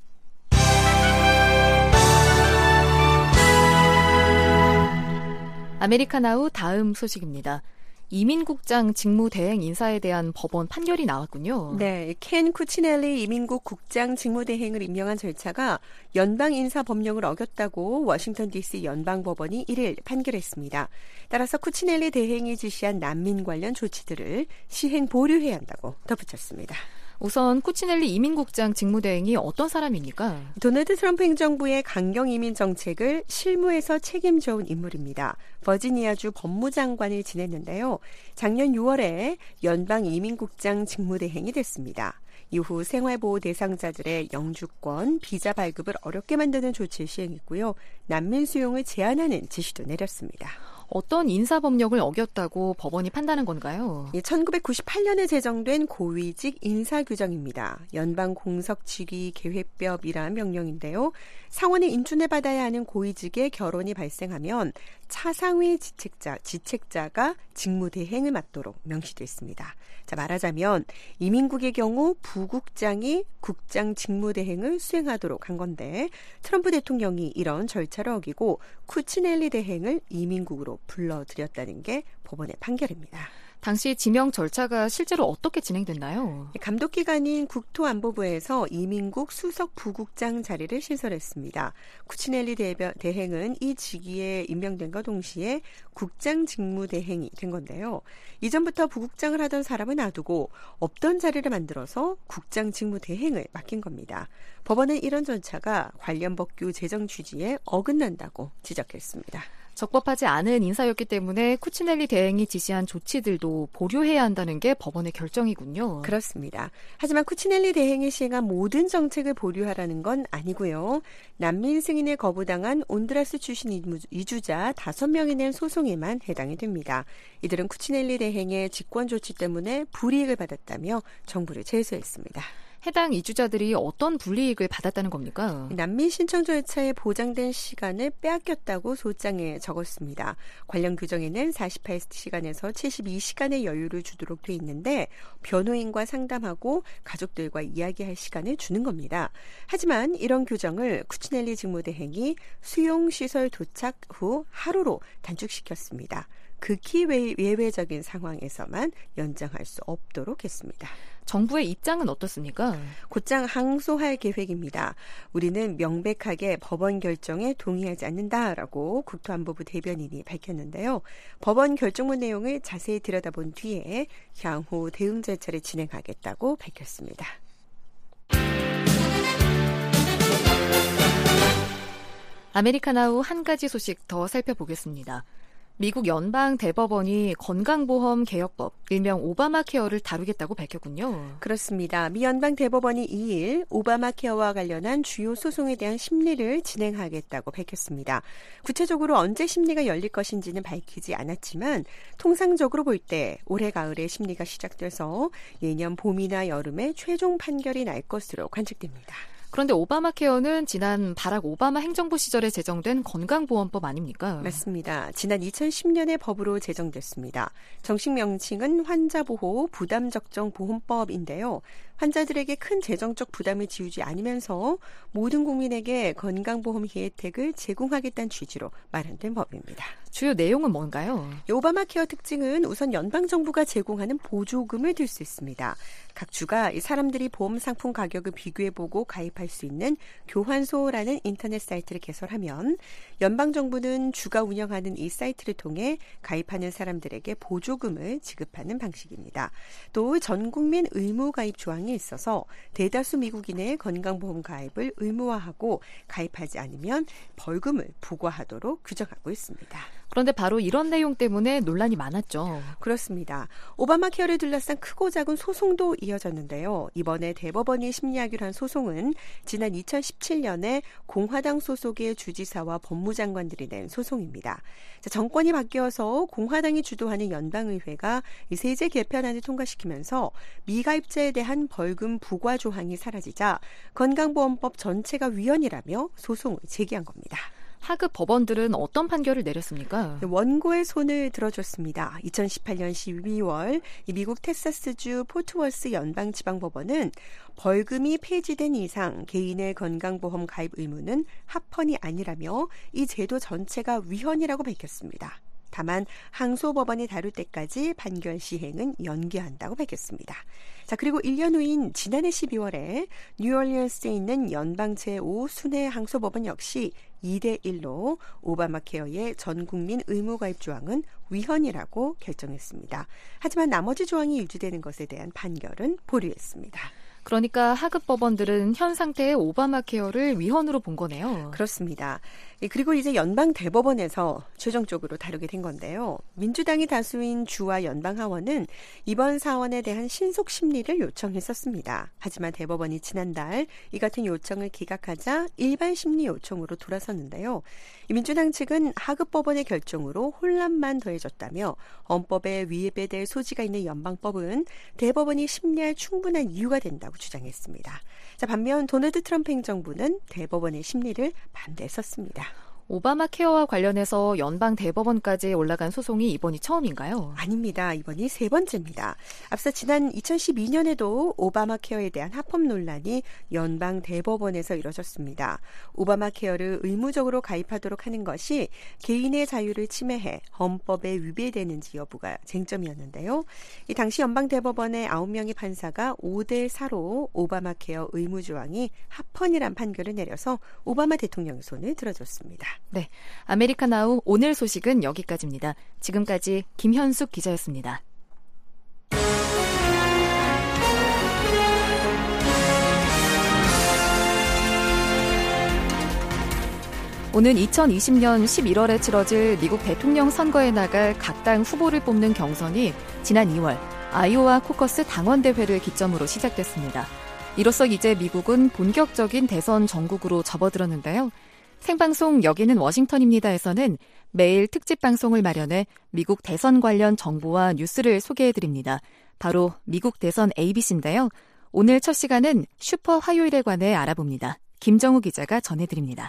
아메리카나우 다음 소식입니다. 이민국장 직무대행 인사에 대한 법원 판결이 나왔군요. 네, 켄 쿠치넬리 이민국 국장 직무대행을 임명한 절차가 연방인사법령을 어겼다고 워싱턴 디씨 연방법원이 일 일 판결했습니다. 따라서 쿠치넬리 대행이 지시한 난민 관련 조치들을 시행 보류해야 한다고 덧붙였습니다. 우선 쿠치넬리 이민국장 직무대행이 어떤 사람입니까? 도널드 트럼프 행정부의 강경 이민 정책을 실무에서 책임져온 인물입니다. 버지니아주 법무장관을 지냈는데요. 작년 유월에 연방 이민국장 직무대행이 됐습니다. 이후 생활보호 대상자들의 영주권, 비자 발급을 어렵게 만드는 조치를 시행했고요. 난민 수용을 제한하는 지시도 내렸습니다. 어떤 인사법령을 어겼다고 법원이 판단한 건가요? 예, 천구백구십팔 년에 제정된 고위직 인사규정입니다. 연방공석직위계획법이라는 명령인데요. 상원의 인준을 받아야 하는 고위직의 결혼이 발생하면 차상위 지책자, 지책자가 직무대행을 맡도록 명시됐습니다. 자, 말하자면 이민국의 경우 부국장이 국장 직무대행을 수행하도록 한 건데 트럼프 대통령이 이런 절차를 어기고 쿠치넬리 대행을 이민국으로 불러들였다는 게 법원의 판결입니다. 당시 지명 절차가 실제로 어떻게 진행됐나요? 감독기관인 국토안보부에서 이민국 수석 부국장 자리를 신설했습니다. 쿠치넬리 대변, 대행은 이 직위에 임명된과 동시에 국장 직무대행이 된 건데요. 이전부터 부국장을 하던 사람을 놔두고 없던 자리를 만들어서 국장 직무대행을 맡긴 겁니다. 법원은 이런 절차가 관련 법규 제정 취지에 어긋난다고 지적했습니다. 적법하지 않은 인사였기 때문에 쿠치넬리 대행이 지시한 조치들도 보류해야 한다는 게 법원의 결정이군요. 그렇습니다. 하지만 쿠치넬리 대행이 시행한 모든 정책을 보류하라는 건 아니고요. 난민 승인을 거부당한 온두라스 출신 이주자 다섯 명이 낸 소송에만 해당이 됩니다. 이들은 쿠치넬리 대행의 직권 조치 때문에 불이익을 받았다며 정부를 제소했습니다. 해당 이주자들이 어떤 불이익을 받았다는 겁니까? 난민 신청 절차에 보장된 시간을 빼앗겼다고 소장에 적었습니다. 관련 규정에는 사십팔 시간에서 칠십이 시간의 여유를 주도록 돼 있는데 변호인과 상담하고 가족들과 이야기할 시간을 주는 겁니다. 하지만 이런 규정을 쿠치넬리 직무대행이 수용시설 도착 후 하루로 단축시켰습니다. 극히 예외적인 상황에서만 연장할 수 없도록 했습니다. 정부의 입장은 어떻습니까? 곧장 항소할 계획입니다. 우리는 명백하게 법원 결정에 동의하지 않는다라고 국토안보부 대변인이 밝혔는데요. 법원 결정문 내용을 자세히 들여다본 뒤에 향후 대응 절차를 진행하겠다고 밝혔습니다. 아메리카나우 한 가지 소식 더 살펴보겠습니다. 미국 연방 대법원이 건강보험 개혁법, 일명 오바마 케어를 다루겠다고 밝혔군요. 그렇습니다. 미 연방 대법원이 이일 오바마 케어와 관련한 주요 소송에 대한 심리를 진행하겠다고 밝혔습니다. 구체적으로 언제 심리가 열릴 것인지는 밝히지 않았지만 통상적으로 볼 때 올해 가을에 심리가 시작돼서 내년 봄이나 여름에 최종 판결이 날 것으로 관측됩니다. 그런데 오바마 케어는 지난 바락 오바마 행정부 시절에 제정된 건강보험법 아닙니까? 맞습니다. 지난 이천십 년에 법으로 제정됐습니다. 정식 명칭은 환자보호 부담적정보험법인데요. 환자들에게 큰 재정적 부담을 지우지 않으면서 모든 국민에게 건강보험 혜택을 제공하겠다는 취지로 마련된 법입니다. 주요 내용은 뭔가요? 오바마 케어 특징은 우선 연방정부가 제공하는 보조금을 들 수 있습니다. 각 주가 사람들이 보험 상품 가격을 비교해보고 가입할 수 있는 교환소라는 인터넷 사이트를 개설하면 연방정부는 주가 운영하는 이 사이트를 통해 가입하는 사람들에게 보조금을 지급하는 방식입니다. 또 전국민 의무가입 조항이 있어서 대다수 미국인의 건강보험 가입을 의무화하고 가입하지 않으면 벌금을 부과하도록 규정하고 있습니다. 그런데 바로 이런 내용 때문에 논란이 많았죠. 그렇습니다. 오바마 케어를 둘러싼 크고 작은 소송도 이어졌는데요. 이번에 대법원이 심리하기로 한 소송은 지난 이천십칠 년에 공화당 소속의 주지사와 법무장관들이 낸 소송입니다. 자, 정권이 바뀌어서 공화당이 주도하는 연방의회가 이 세제 개편안을 통과시키면서 미가입자에 대한 벌금 부과 조항이 사라지자 건강보험법 전체가 위헌이라며 소송을 제기한 겁니다. 하급 법원들은 어떤 판결을 내렸습니까? 원고의 손을 들어줬습니다. 이천십팔 년 십이월 미국 텍사스주 포트워스 연방지방법원은 벌금이 폐지된 이상 개인의 건강보험 가입 의무는 합헌이 아니라며 이 제도 전체가 위헌이라고 밝혔습니다. 다만 항소법원이 다룰 때까지 판결 시행은 연기한다고 밝혔습니다. 자, 그리고 일 년 후인 지난해 십이월에 뉴올리언스에 있는 연방 제오 순회 항소법원 역시 이 대 일로 오바마 케어의 전국민 의무가입 조항은 위헌이라고 결정했습니다. 하지만 나머지 조항이 유지되는 것에 대한 판결은 보류했습니다. 그러니까 하급 법원들은 현 상태의 오바마 케어를 위헌으로 본 거네요. 그렇습니다. 그리고 이제 연방 대법원에서 최종적으로 다루게 된 건데요. 민주당이 다수인 주와 연방 하원은 이번 사원에 대한 신속 심리를 요청했었습니다. 하지만 대법원이 지난달 이 같은 요청을 기각하자 일반 심리 요청으로 돌아섰는데요. 민주당 측은 하급 법원의 결정으로 혼란만 더해졌다며 헌법에 위배될 소지가 있는 연방법은 대법원이 심리할 충분한 이유가 된다고 주장했습니다. 자, 반면 도널드 트럼프 행정부는 대법원의 심리를 반대했었습니다. 오바마 케어와 관련해서 연방 대법원까지 올라간 소송이 이번이 처음인가요? 아닙니다. 이번이 세 번째입니다. 앞서 지난 이천십이 년에도 오바마 케어에 대한 합법 논란이 연방 대법원에서 이뤄졌습니다. 오바마 케어를 의무적으로 가입하도록 하는 것이 개인의 자유를 침해해 헌법에 위배되는지 여부가 쟁점이었는데요. 이 당시 연방 대법원의 아홉 명의 판사가 오 대 사로 오바마 케어 의무 조항이 합헌이란 판결을 내려서 오바마 대통령의 손을 들어줬습니다. 네, 아메리카나우 오늘 소식은 여기까지입니다. 지금까지 김현숙 기자였습니다. 오는 이천이십 년 십일월에 치러질 미국 대통령 선거에 나갈 각 당 후보를 뽑는 경선이 지난 이월 아이오와 코커스 당원대회를 기점으로 시작됐습니다. 이로써 이제 미국은 본격적인 대선 전국으로 접어들었는데요. 생방송 여기는 워싱턴입니다에서는 매일 특집 방송을 마련해 미국 대선 관련 정보와 뉴스를 소개해드립니다. 바로 미국 대선 에이비씨인데요. 오늘 첫 시간은 슈퍼 화요일에 관해 알아봅니다. 김정우 기자가 전해드립니다.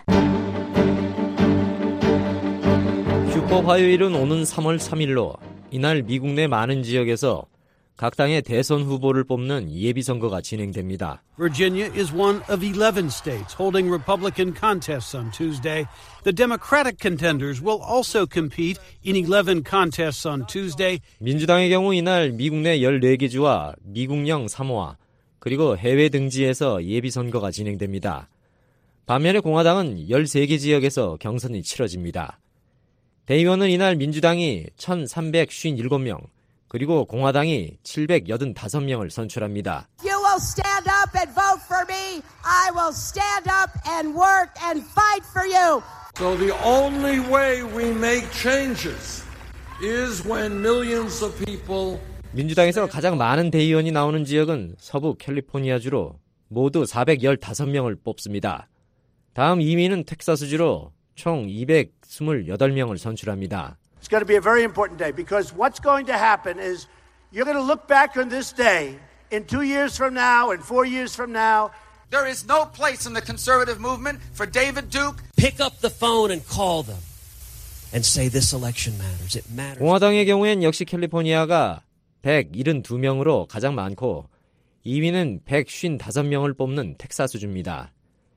슈퍼 화요일은 오는 삼월 삼일로 이날 미국 내 많은 지역에서 각 당의 대선 후보를 뽑는 예비선거가 진행됩니다. Virginia is one of eleven states holding Republican contests on Tuesday. The Democratic contenders will also compete in eleven contests on Tuesday. 민주당의 경우 이날 미국 내 열네 개 주와 미국령 사모아 그리고 해외 등지에서 예비선거가 진행됩니다. 반면에 공화당은 열세 개 지역에서 경선이 치러집니다. 대의원은 이날 민주당이 천삼백오십칠 명 그리고 공화당이 칠백팔십오 명을 선출합니다. You will stand up and vote for me. I will stand up and work and fight for you. So the only way we make changes is when millions of people 민주당에서 가장 많은 대의원이 나오는 지역은 서부 캘리포니아주로 모두 사백십오 명을 뽑습니다. 다음 이 위는 텍사스주로 총 이백이십팔 명을 선출합니다. It's going to be a very important day because what's going to happen is you're going to look back on this day in two years from now and four years from now. There is no place in the conservative movement for David Duke. Pick up the phone and call them and say this election matters. It matters. 공화당의 경우엔 역시 캘리포니아가 백칠십이 명으로 가장 많고 이 위는 백오십오 명을 뽑는 텍사스주입니다.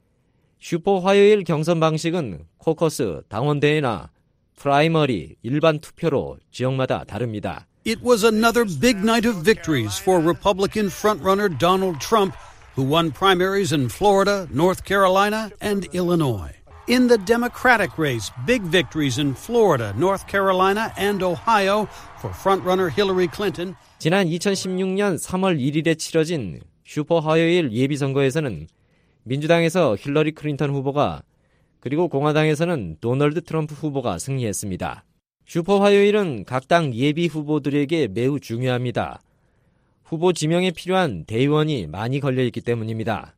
슈퍼 화요일 경선 방식은 코커스, 당원대회나 프라이머리, 일반 투표로 지역마다 다릅니다. It was another big night of victories for Republican frontrunner Donald Trump, who won primaries in Florida, North Carolina, and Illinois. In the Democratic race, big victories in Florida, North Carolina, and Ohio for frontrunner Hillary Clinton. 지난 이천십육 년 삼월 일일에 치러진 슈퍼 화요일 예비선거에서는 민주당에서 힐러리 클린턴 후보가 그리고 공화당에서는 도널드 트럼프 후보가 승리했습니다. 슈퍼 화요일은 각 당 예비 후보들에게 매우 중요합니다. 후보 지명에 필요한 대의원이 많이 걸려있기 때문입니다.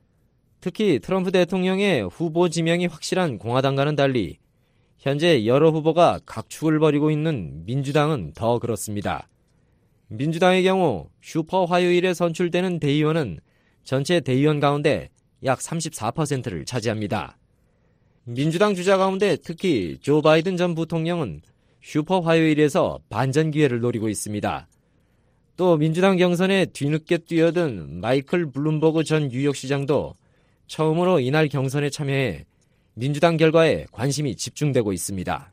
특히 트럼프 대통령의 후보 지명이 확실한 공화당과는 달리 현재 여러 후보가 각축을 벌이고 있는 민주당은 더 그렇습니다. 민주당의 경우 슈퍼 화요일에 선출되는 대의원은 전체 대의원 가운데 약 삼십사 퍼센트를 차지합니다. 민주당 주자 가운데 특히 조 바이든 전 부통령은 슈퍼 화요일에서 반전 기회를 노리고 있습니다. 또 민주당 경선에 뒤늦게 뛰어든 마이클 블룸버그 전 뉴욕시장도 처음으로 이날 경선에 참여해 민주당 결과에 관심이 집중되고 있습니다.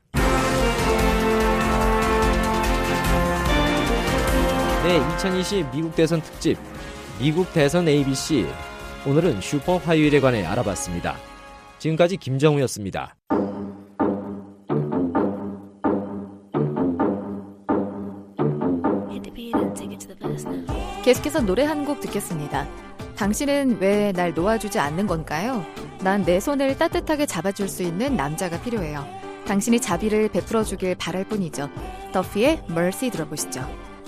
네, 이천이십 미국 대선 특집 미국 대선 에이비씨 오늘은 슈퍼 화요일에 관해 알아봤습니다. 지금까지 김정우였습니다. 계속해서 노래 한 곡 듣겠습니다. 당신은 왜 날 놓아주지 않는 건가요? 난 내 손을 따뜻하게 잡아줄 수 있는 남자가 필요해요. 당신이 자비를 베풀어주길 바랄 뿐이죠. 더피의 Mercy 들어보시죠.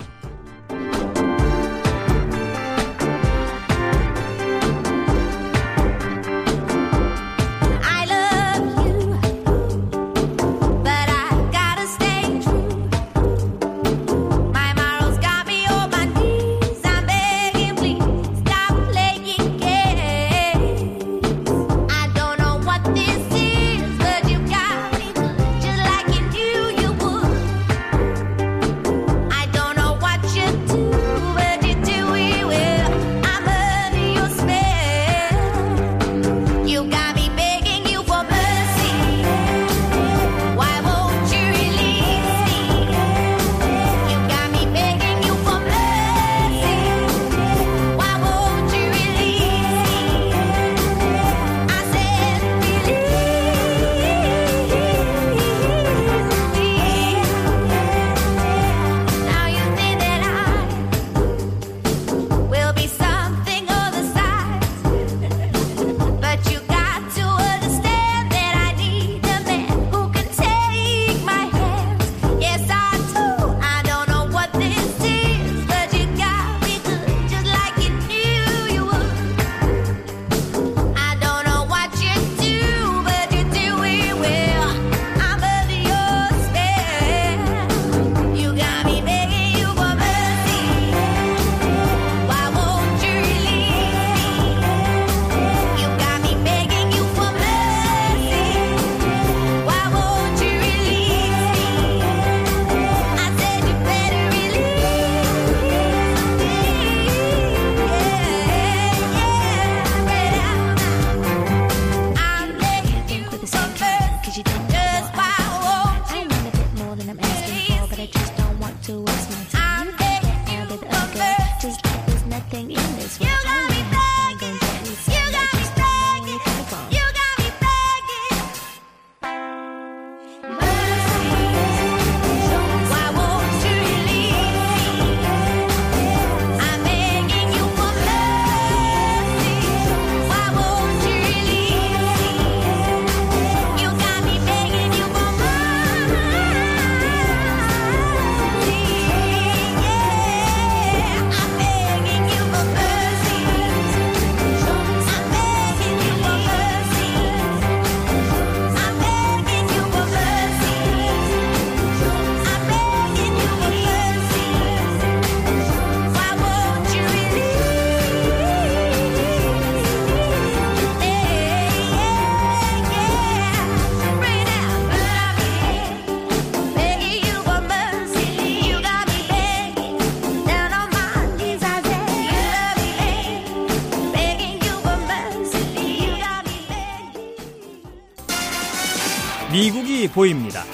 미국이 보입니다.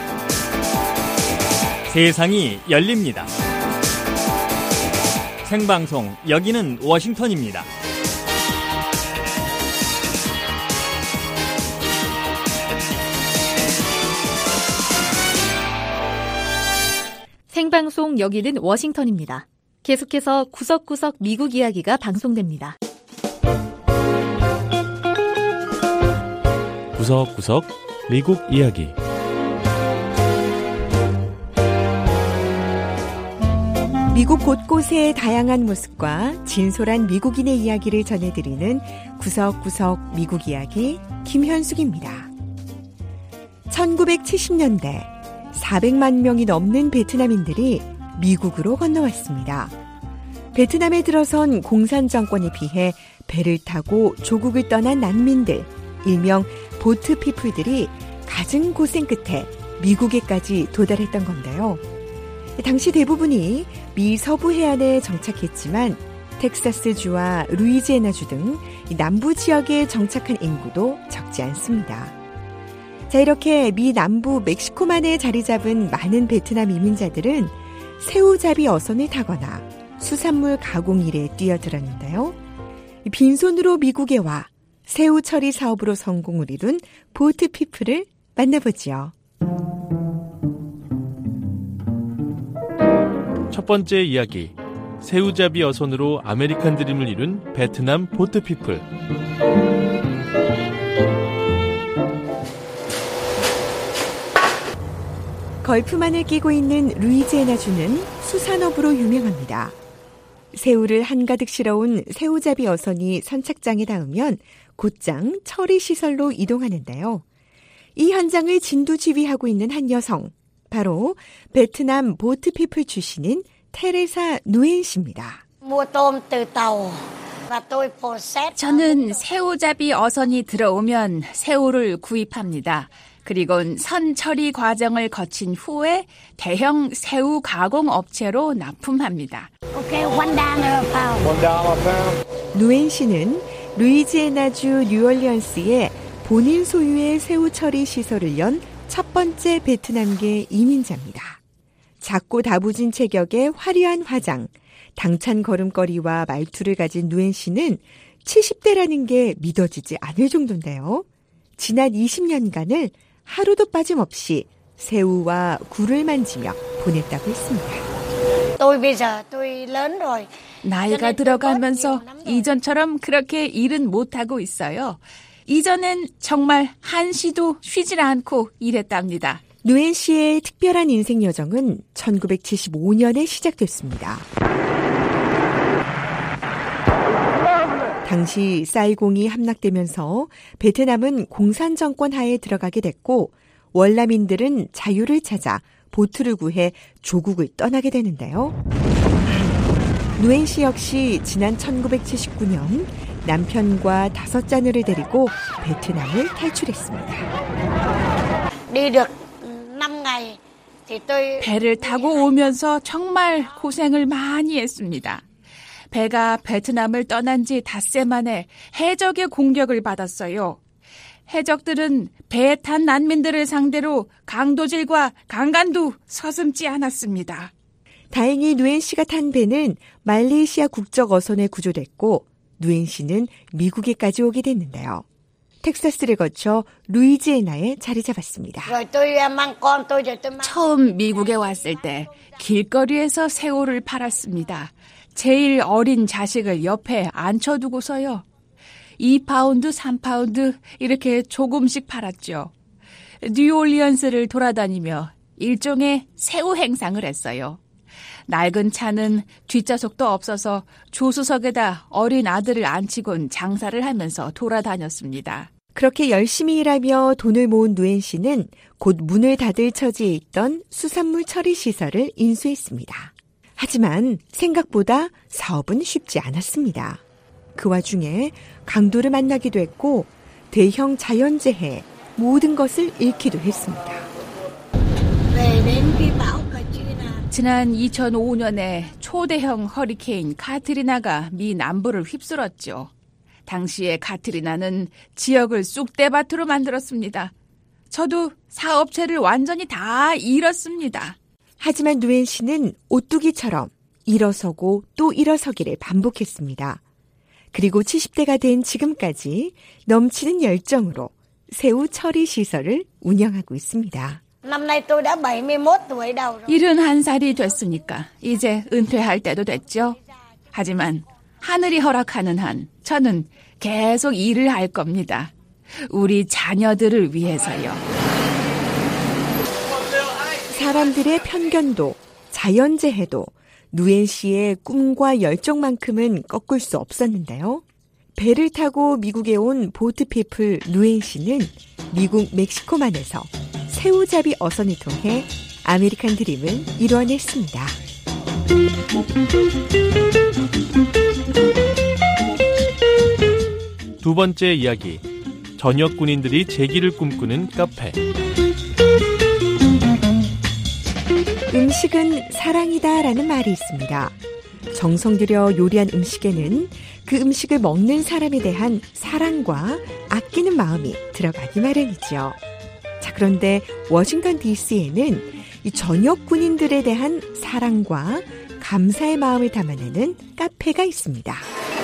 세상이 열립니다. 생방송 여기는 워싱턴입니다. 생방송 여기는 워싱턴입니다. 계속해서 구석구석 미국 이야기가 방송됩니다. 구석구석 미국 이야기. 미국 곳곳의 다양한 모습과 진솔한 미국인의 이야기를 전해드리는 구석구석 미국 이야기 김현숙입니다. 천구백칠십 년대 사백만 명이 넘는 베트남인들이 미국으로 건너왔습니다. 베트남에 들어선 공산 정권에 비해 배를 타고 조국을 떠난 난민들, 일명 보트 피플들이 갖은 고생 끝에 미국에까지 도달했던 건데요. 당시 대부분이 미 서부 해안에 정착했지만 텍사스주와 루이지애나주 등 남부 지역에 정착한 인구도 적지 않습니다. 자, 이렇게 미 남부 멕시코만에 자리 잡은 많은 베트남 이민자들은 새우잡이 어선을 타거나 수산물 가공 일에 뛰어들었는데요. 빈손으로 미국에 와 새우 처리 사업으로 성공을 이룬 보트 피플을 만나보지요. 첫 번째 이야기, 새우잡이 어선으로 아메리칸 드림을 이룬 베트남 보트피플. 걸프만을 끼고 있는 루이지애나주는 수산업으로 유명합니다. 새우를 한가득 실어온 새우잡이 어선이 선착장에 닿으면 곧장 처리시설로 이동하는데요. 이 현장을 진두지휘하고 있는 한 여성, 바로 베트남 보트피플 출신인 테레사 누엔 씨입니다. 저는 새우잡이 어선이 들어오면 새우를 구입합니다. 그리고 선 처리 과정을 거친 후에 대형 새우 가공 업체로 납품합니다. 누엔 씨는 루이지애나주 뉴올리언스에 본인 소유의 새우 처리 시설을 연 첫 번째 베트남계 이민자입니다. 작고 다부진 체격의 화려한 화장, 당찬 걸음걸이와 말투를 가진 누엔 씨는 칠십 대라는 게 믿어지지 않을 정도인데요. 지난 이십 년간을 하루도 빠짐없이 새우와 굴을 만지며 보냈다고 했습니다. 나이가 들어가면서 이전처럼 그렇게 일은 못하고 있어요. 이전엔 정말 한시도 쉬질 않고 일했답니다. 누엔 씨의 특별한 인생 여정은 천구백칠십오 년에 시작됐습니다. 당시 사이공이 함락되면서 베트남은 공산정권 하에 들어가게 됐고 월남인들은 자유를 찾아 보트를 구해 조국을 떠나게 되는데요. 누엔 씨 역시 지난 천구백칠십구 년 남편과 다섯 자녀를 데리고 베트남을 탈출했습니다. 배를 타고 오면서 정말 고생을 많이 했습니다. 배가 베트남을 떠난 지 닷새 만에 해적의 공격을 받았어요. 해적들은 배에 탄 난민들을 상대로 강도질과 강간도 서슴지 않았습니다. 다행히 누엔 씨가 탄 배는 말레이시아 국적 어선에 구조됐고 누엔 씨는 미국에까지 오게 됐는데요. 텍사스를 거쳐 루이지애나에 자리 잡았습니다. 처음 미국에 왔을 때 길거리에서 새우를 팔았습니다. 제일 어린 자식을 옆에 앉혀두고서요. 이 파운드, 삼 파운드 이렇게 조금씩 팔았죠. 뉴올리언스를 돌아다니며 일종의 새우 행상을 했어요. 낡은 차는 뒷좌석도 없어서 조수석에다 어린 아들을 앉히곤 장사를 하면서 돌아다녔습니다. 그렇게 열심히 일하며 돈을 모은 누엔 씨는 곧 문을 닫을 처지에 있던 수산물 처리 시설을 인수했습니다. 하지만 생각보다 사업은 쉽지 않았습니다. 그 와중에 강도를 만나기도 했고 대형 자연재해, 모든 것을 잃기도 했습니다. 지난 이천오 년에 초대형 허리케인 카트리나가 미 남부를 휩쓸었죠. 당시에 카트리나는 지역을 쑥대밭으로 만들었습니다. 저도 사업체를 완전히 다 잃었습니다. 하지만 누엔 씨는 오뚜기처럼 일어서고 또 일어서기를 반복했습니다. 그리고 칠십 대가 된 지금까지 넘치는 열정으로 새우 처리 시설을 운영하고 있습니다. 일흔한 살이 됐으니까 이제 은퇴할 때도 됐죠. 하지만 하늘이 허락하는 한 저는 계속 일을 할 겁니다. 우리 자녀들을 위해서요. 사람들의 편견도 자연재해도 누엔 씨의 꿈과 열정만큼은 꺾을 수 없었는데요. 배를 타고 미국에 온 보트피플 누엔 씨는 미국 멕시코만에서 새우잡이 어선을 통해 아메리칸 드림을 이뤄냈습니다. 두 번째 이야기, 전역 군인들이 재기를 꿈꾸는 카페. 음식은 사랑이다라는 말이 있습니다. 정성 들여 요리한 음식에는 그 음식을 먹는 사람에 대한 사랑과 아끼는 마음이 들어가기 마련이죠. 자, 그런데 워싱턴 디씨에는 이 전역 군인들에 대한 사랑과 감사의 마음을 담아내는 카페가 있습니다.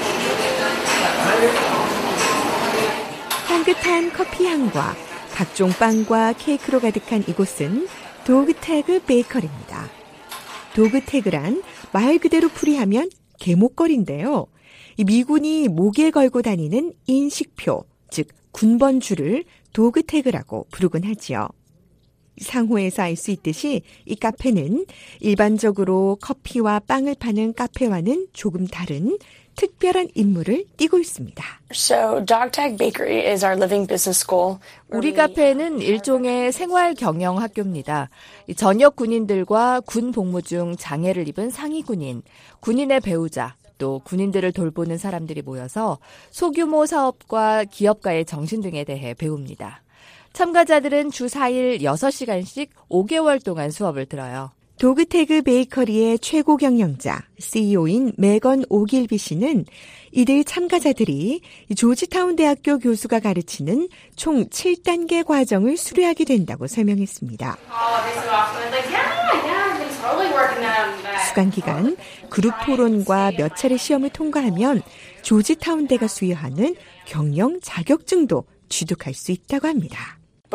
향긋한 커피 향과 각종 빵과 케이크로 가득한 이곳은 도그태그 베이커리입니다. 도그태그란 말 그대로 풀이하면 개목걸인데요. 이 미군이 목에 걸고 다니는 인식표, 즉 군번줄을 도그태그라고 부르곤 하지요. 상호에서 알 수 있듯이 이 카페는 일반적으로 커피와 빵을 파는 카페와는 조금 다른 특별한 임무를 띠고 있습니다. So, Dogtag Bakery is our living business school. 우리 카페는 일종의 생활 경영 학교입니다. 전역 군인들과 군 복무 중 장애를 입은 상위 군인, 군인의 배우자, 또 군인들을 돌보는 사람들이 모여서 소규모 사업과 기업가의 정신 등에 대해 배웁니다. 참가자들은 주 사 일 여섯 시간씩 오 개월 동안 수업을 들어요. 도그태그 베이커리의 최고 경영자, 씨이오인 메건 오길비 씨는 이들 참가자들이 조지타운 대학교 교수가 가르치는 총 칠 단계 과정을 수료하게 된다고 설명했습니다. 수강 기간, 그룹 토론과 몇 차례 시험을 통과하면 조지타운대가 수여하는 경영 자격증도 취득할 수 있다고 합니다.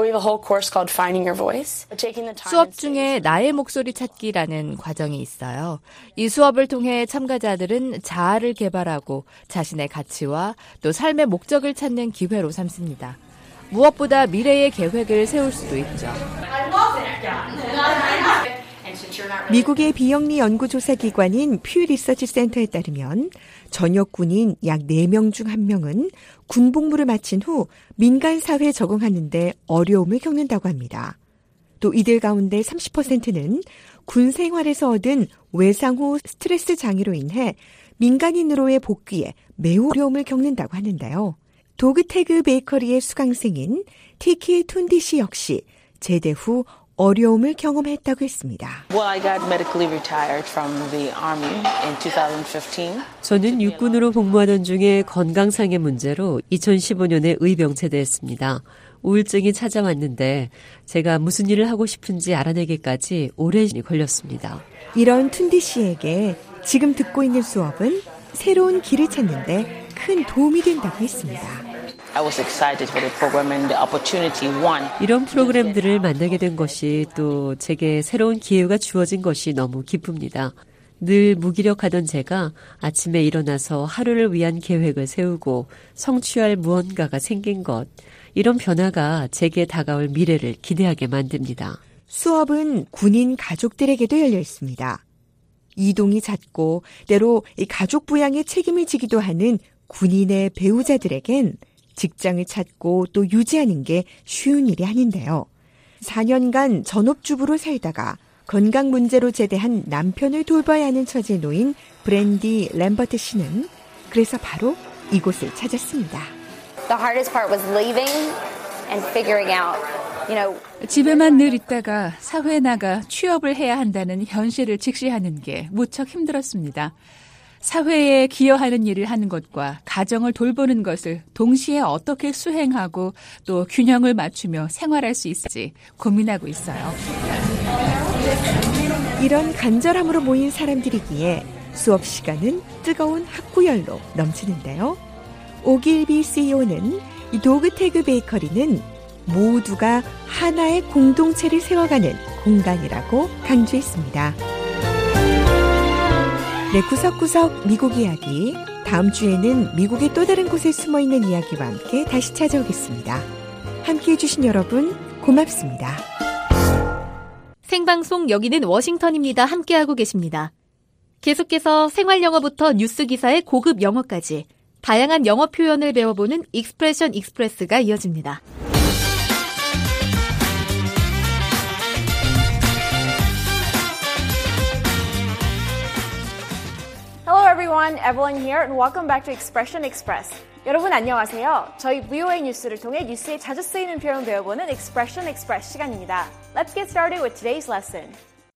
수업 중에 나의 목소리 찾기라는 과정이 있어요. 이 수업을 통해 참가자들은 자아를 개발하고 자신의 가치와 또 삶의 목적을 찾는 기회로 삼습니다. 무엇보다 미래의 계획을 세울 수도 있죠. 미국의 비영리 연구조사기관인 퓨 리서치 센터에 따르면 전역 군인 약 네 명 중 한 명은 군복무를 마친 후 민간사회에 적응하는 데 어려움을 겪는다고 합니다. 또 이들 가운데 삼십 퍼센트는 군 생활에서 얻은 외상 후 스트레스 장애로 인해 민간인으로의 복귀에 매우 어려움을 겪는다고 하는데요. 도그태그 베이커리의 수강생인 티키 툰디 씨 역시 제대 후 어려움을 경험했다고 했습니다. Well, I got medically retired from the Army in twenty fifteen. 저는 육군으로 복무하던 중에 건강상의 문제로 이천십오 년에 의병체대했습니다. 우울증이 찾아왔는데 제가 무슨 일을 하고 싶은지 알아내기까지 오래 걸렸습니다. 이런 툰디 씨에게 지금 듣고 있는 수업은 새로운 길을 찾는데 큰 도움이 된다고 했습니다. I was excited for the program and the opportunity one. 이런 프로그램들을 만나게 된 것이 또 제게 새로운 기회가 주어진 것이 너무 기쁩니다. 늘 무기력하던 제가 아침에 일어나서 하루를 위한 계획을 세우고 성취할 무언가가 생긴 것, 이런 변화가 제게 다가올 미래를 기대하게 만듭니다. 수업은 군인 가족들에게도 열려 있습니다. 이동이 잦고 때로 이 가족 부양에 책임을 지기도 하는 군인의 배우자들에겐 직장을 찾고 또 유지하는 게 쉬운 일이 아닌데요. 사 년간 전업주부로 살다가 건강 문제로 제대한 남편을 돌봐야 하는 처지에 놓인 브랜디 램버트 씨는 그래서 바로 이곳을 찾았습니다. The hardest part was leaving and figuring out, you know. 집에만 늘 있다가 사회에 나가 취업을 해야 한다는 현실을 직시하는 게 무척 힘들었습니다. 사회에 기여하는 일을 하는 것과 가정을 돌보는 것을 동시에 어떻게 수행하고 또 균형을 맞추며 생활할 수 있을지 고민하고 있어요. 이런 간절함으로 모인 사람들이기에 수업 시간은 뜨거운 학구열로 넘치는데요. 오길비 씨이오는 이 도그태그 베이커리는 모두가 하나의 공동체를 세워가는 공간이라고 강조했습니다. 네, 구석구석 미국 이야기. 다음 주에는 미국의 또 다른 곳에 숨어있는 이야기와 함께 다시 찾아오겠습니다. 함께해 주신 여러분 고맙습니다. 생방송 여기는 워싱턴입니다. 함께하고 계십니다. 계속해서 생활영어부터 뉴스 기사의 고급 영어까지 다양한 영어 표현을 배워보는 익스프레션 익스프레스가 이어집니다. Hello everyone, Evelyn here and welcome back to Expression Express. 여러분 안녕하세요. 저희 브이오에이 뉴스를 통해 뉴스에 자주 쓰이는 표현 배워보는 Expression Express 시간입니다. Let's get started with today's lesson.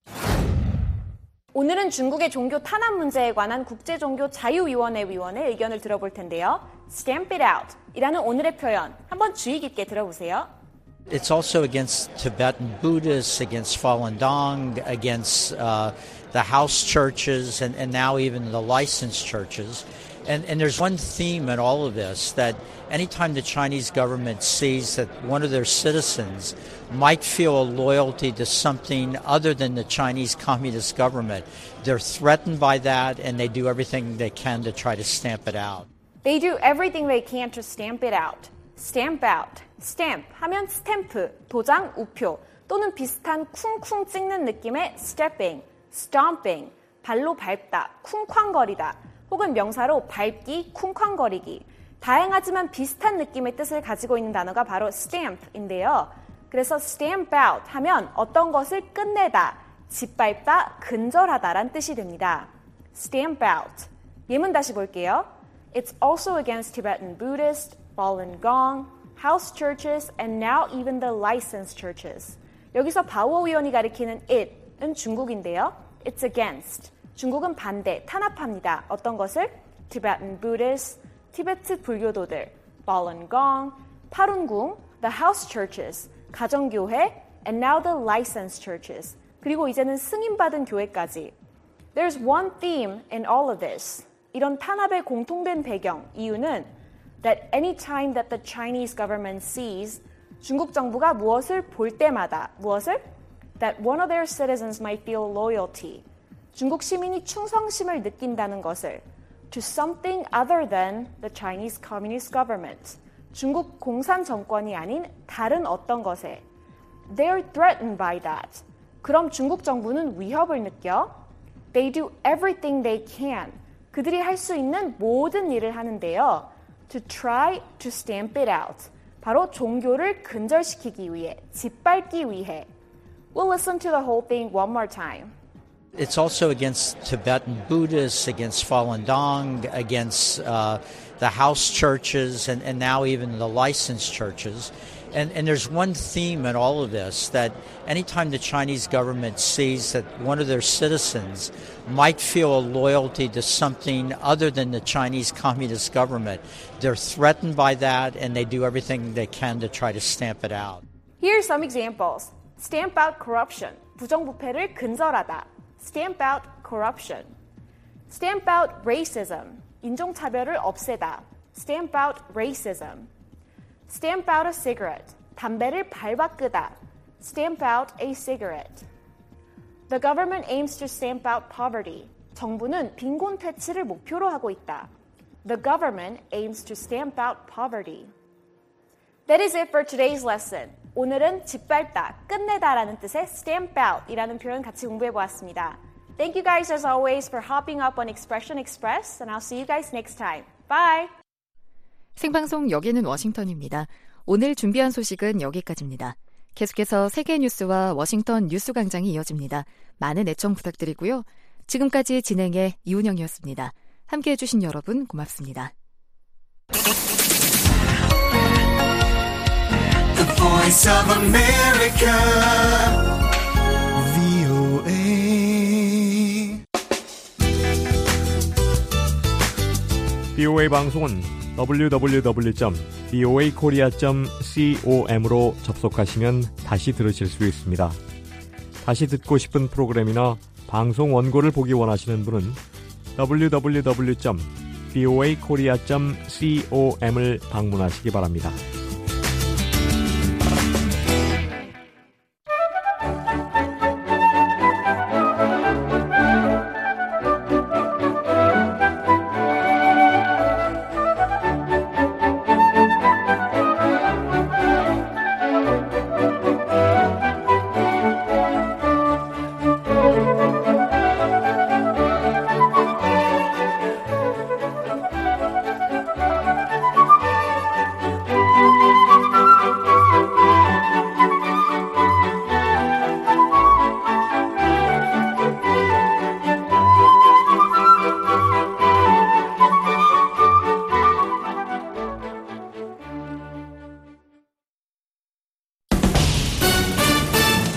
오늘은 중국의 종교 탄압 문제에 관한 국제종교자유위원회 위원의 의견을 들어볼 텐데요. Stamp it out 이라는 오늘의 표현 한번 주의 깊게 들어보세요. It's also against Tibetan Buddhists, against Falun Gong, against uh, the house churches, and, and now even the licensed churches. And, and there's one theme in all of this, that anytime the Chinese government sees that one of their citizens might feel a loyalty to something other than the Chinese Communist government, they're threatened by that and they do everything they can to try to stamp it out. They do everything they can to stamp it out. Stamp out. Stamp 하면 스탬프, 도장, 우표 또는 비슷한 쿵쿵 찍는 느낌의 stepping, stomping, 발로 밟다, 쿵쾅거리다 혹은 명사로 밟기, 쿵쾅거리기. 다양하지만 비슷한 느낌의 뜻을 가지고 있는 단어가 바로 stamp인데요. 그래서 stamp out 하면 어떤 것을 끝내다, 짓밟다, 근절하다란 뜻이 됩니다. Stamp out. 예문 다시 볼게요. It's also against Tibetan Buddhists, Falun Gong, house churches, and now even the licensed churches. 여기서 바오 의원이 가리키는 it은 중국인데요. It's against. 중국은 반대, 탄압합니다. 어떤 것을? Tibetan Buddhists, 티베트 불교도들, Falun Gong, 파룬궁, the house churches, 가정교회, and now the licensed churches. 그리고 이제는 승인받은 교회까지. There's one theme in all of this. 이런 탄압의 공통된 배경, 이유는 that any time that the Chinese government sees 중국 정부가 무엇을 볼 때마다 무엇을? That one of their citizens might feel loyalty. 중국 시민이 충성심을 느낀다는 것을 to something other than the Chinese Communist government. 중국 공산 정권이 아닌 다른 어떤 것에. They're threatened by that. 그럼 중국 정부는 위협을 느껴? They do everything they can. 그들이 할 수 있는 모든 일을 하는데요. To try to stamp it out. 바로 종교를 근절시키기 위해, 짓밟기 위해. We'll listen to the whole thing one more time. It's also against Tibetan Buddhists, against Falun Gong, against uh, the house churches, and, and now even the licensed churches. And, and there's one theme in all of this, that anytime the Chinese government sees that one of their citizens might feel a loyalty to something other than the Chinese Communist government, they're threatened by that and they do everything they can to try to stamp it out. Here's some examples. Stamp out corruption. 부정부패를 근절하다. Stamp out corruption. Stamp out racism. 인종차별을 없애다. Stamp out racism. Stamp out a cigarette. 담배를 밟아 끄다. Stamp out a cigarette. The government aims to stamp out poverty. 정부는 빈곤 퇴치를 목표로 하고 있다. The government aims to stamp out poverty. That is it for today's lesson. 오늘은 짓밟다, 끝내다라는 뜻의 stamp out이라는 표현 같이 공부해보았습니다. Thank you guys as always for hopping up on Expression Express, and I'll see you guys next time. Bye! 생방송 여기는 워싱턴입니다. 오늘 준비한 소식은 여기까지입니다. 계속해서 세계 뉴스와 워싱턴 뉴스 광장이 이어집니다. 많은 애청 부탁드리고요. 지금까지 진행의 이운영이었습니다. 함께해 주신 여러분 고맙습니다. The Voice of America, 브이오에이. 브이오에이 방송은 더블유 더블유 더블유 점 브이오에이 코리아 점 com으로 접속하시면 다시 들으실 수 있습니다. 다시 듣고 싶은 프로그램이나 방송 원고를 보기 원하시는 분은 더블유 더블유 더블유 점 브이오에이 코리아 점 com을 방문하시기 바랍니다.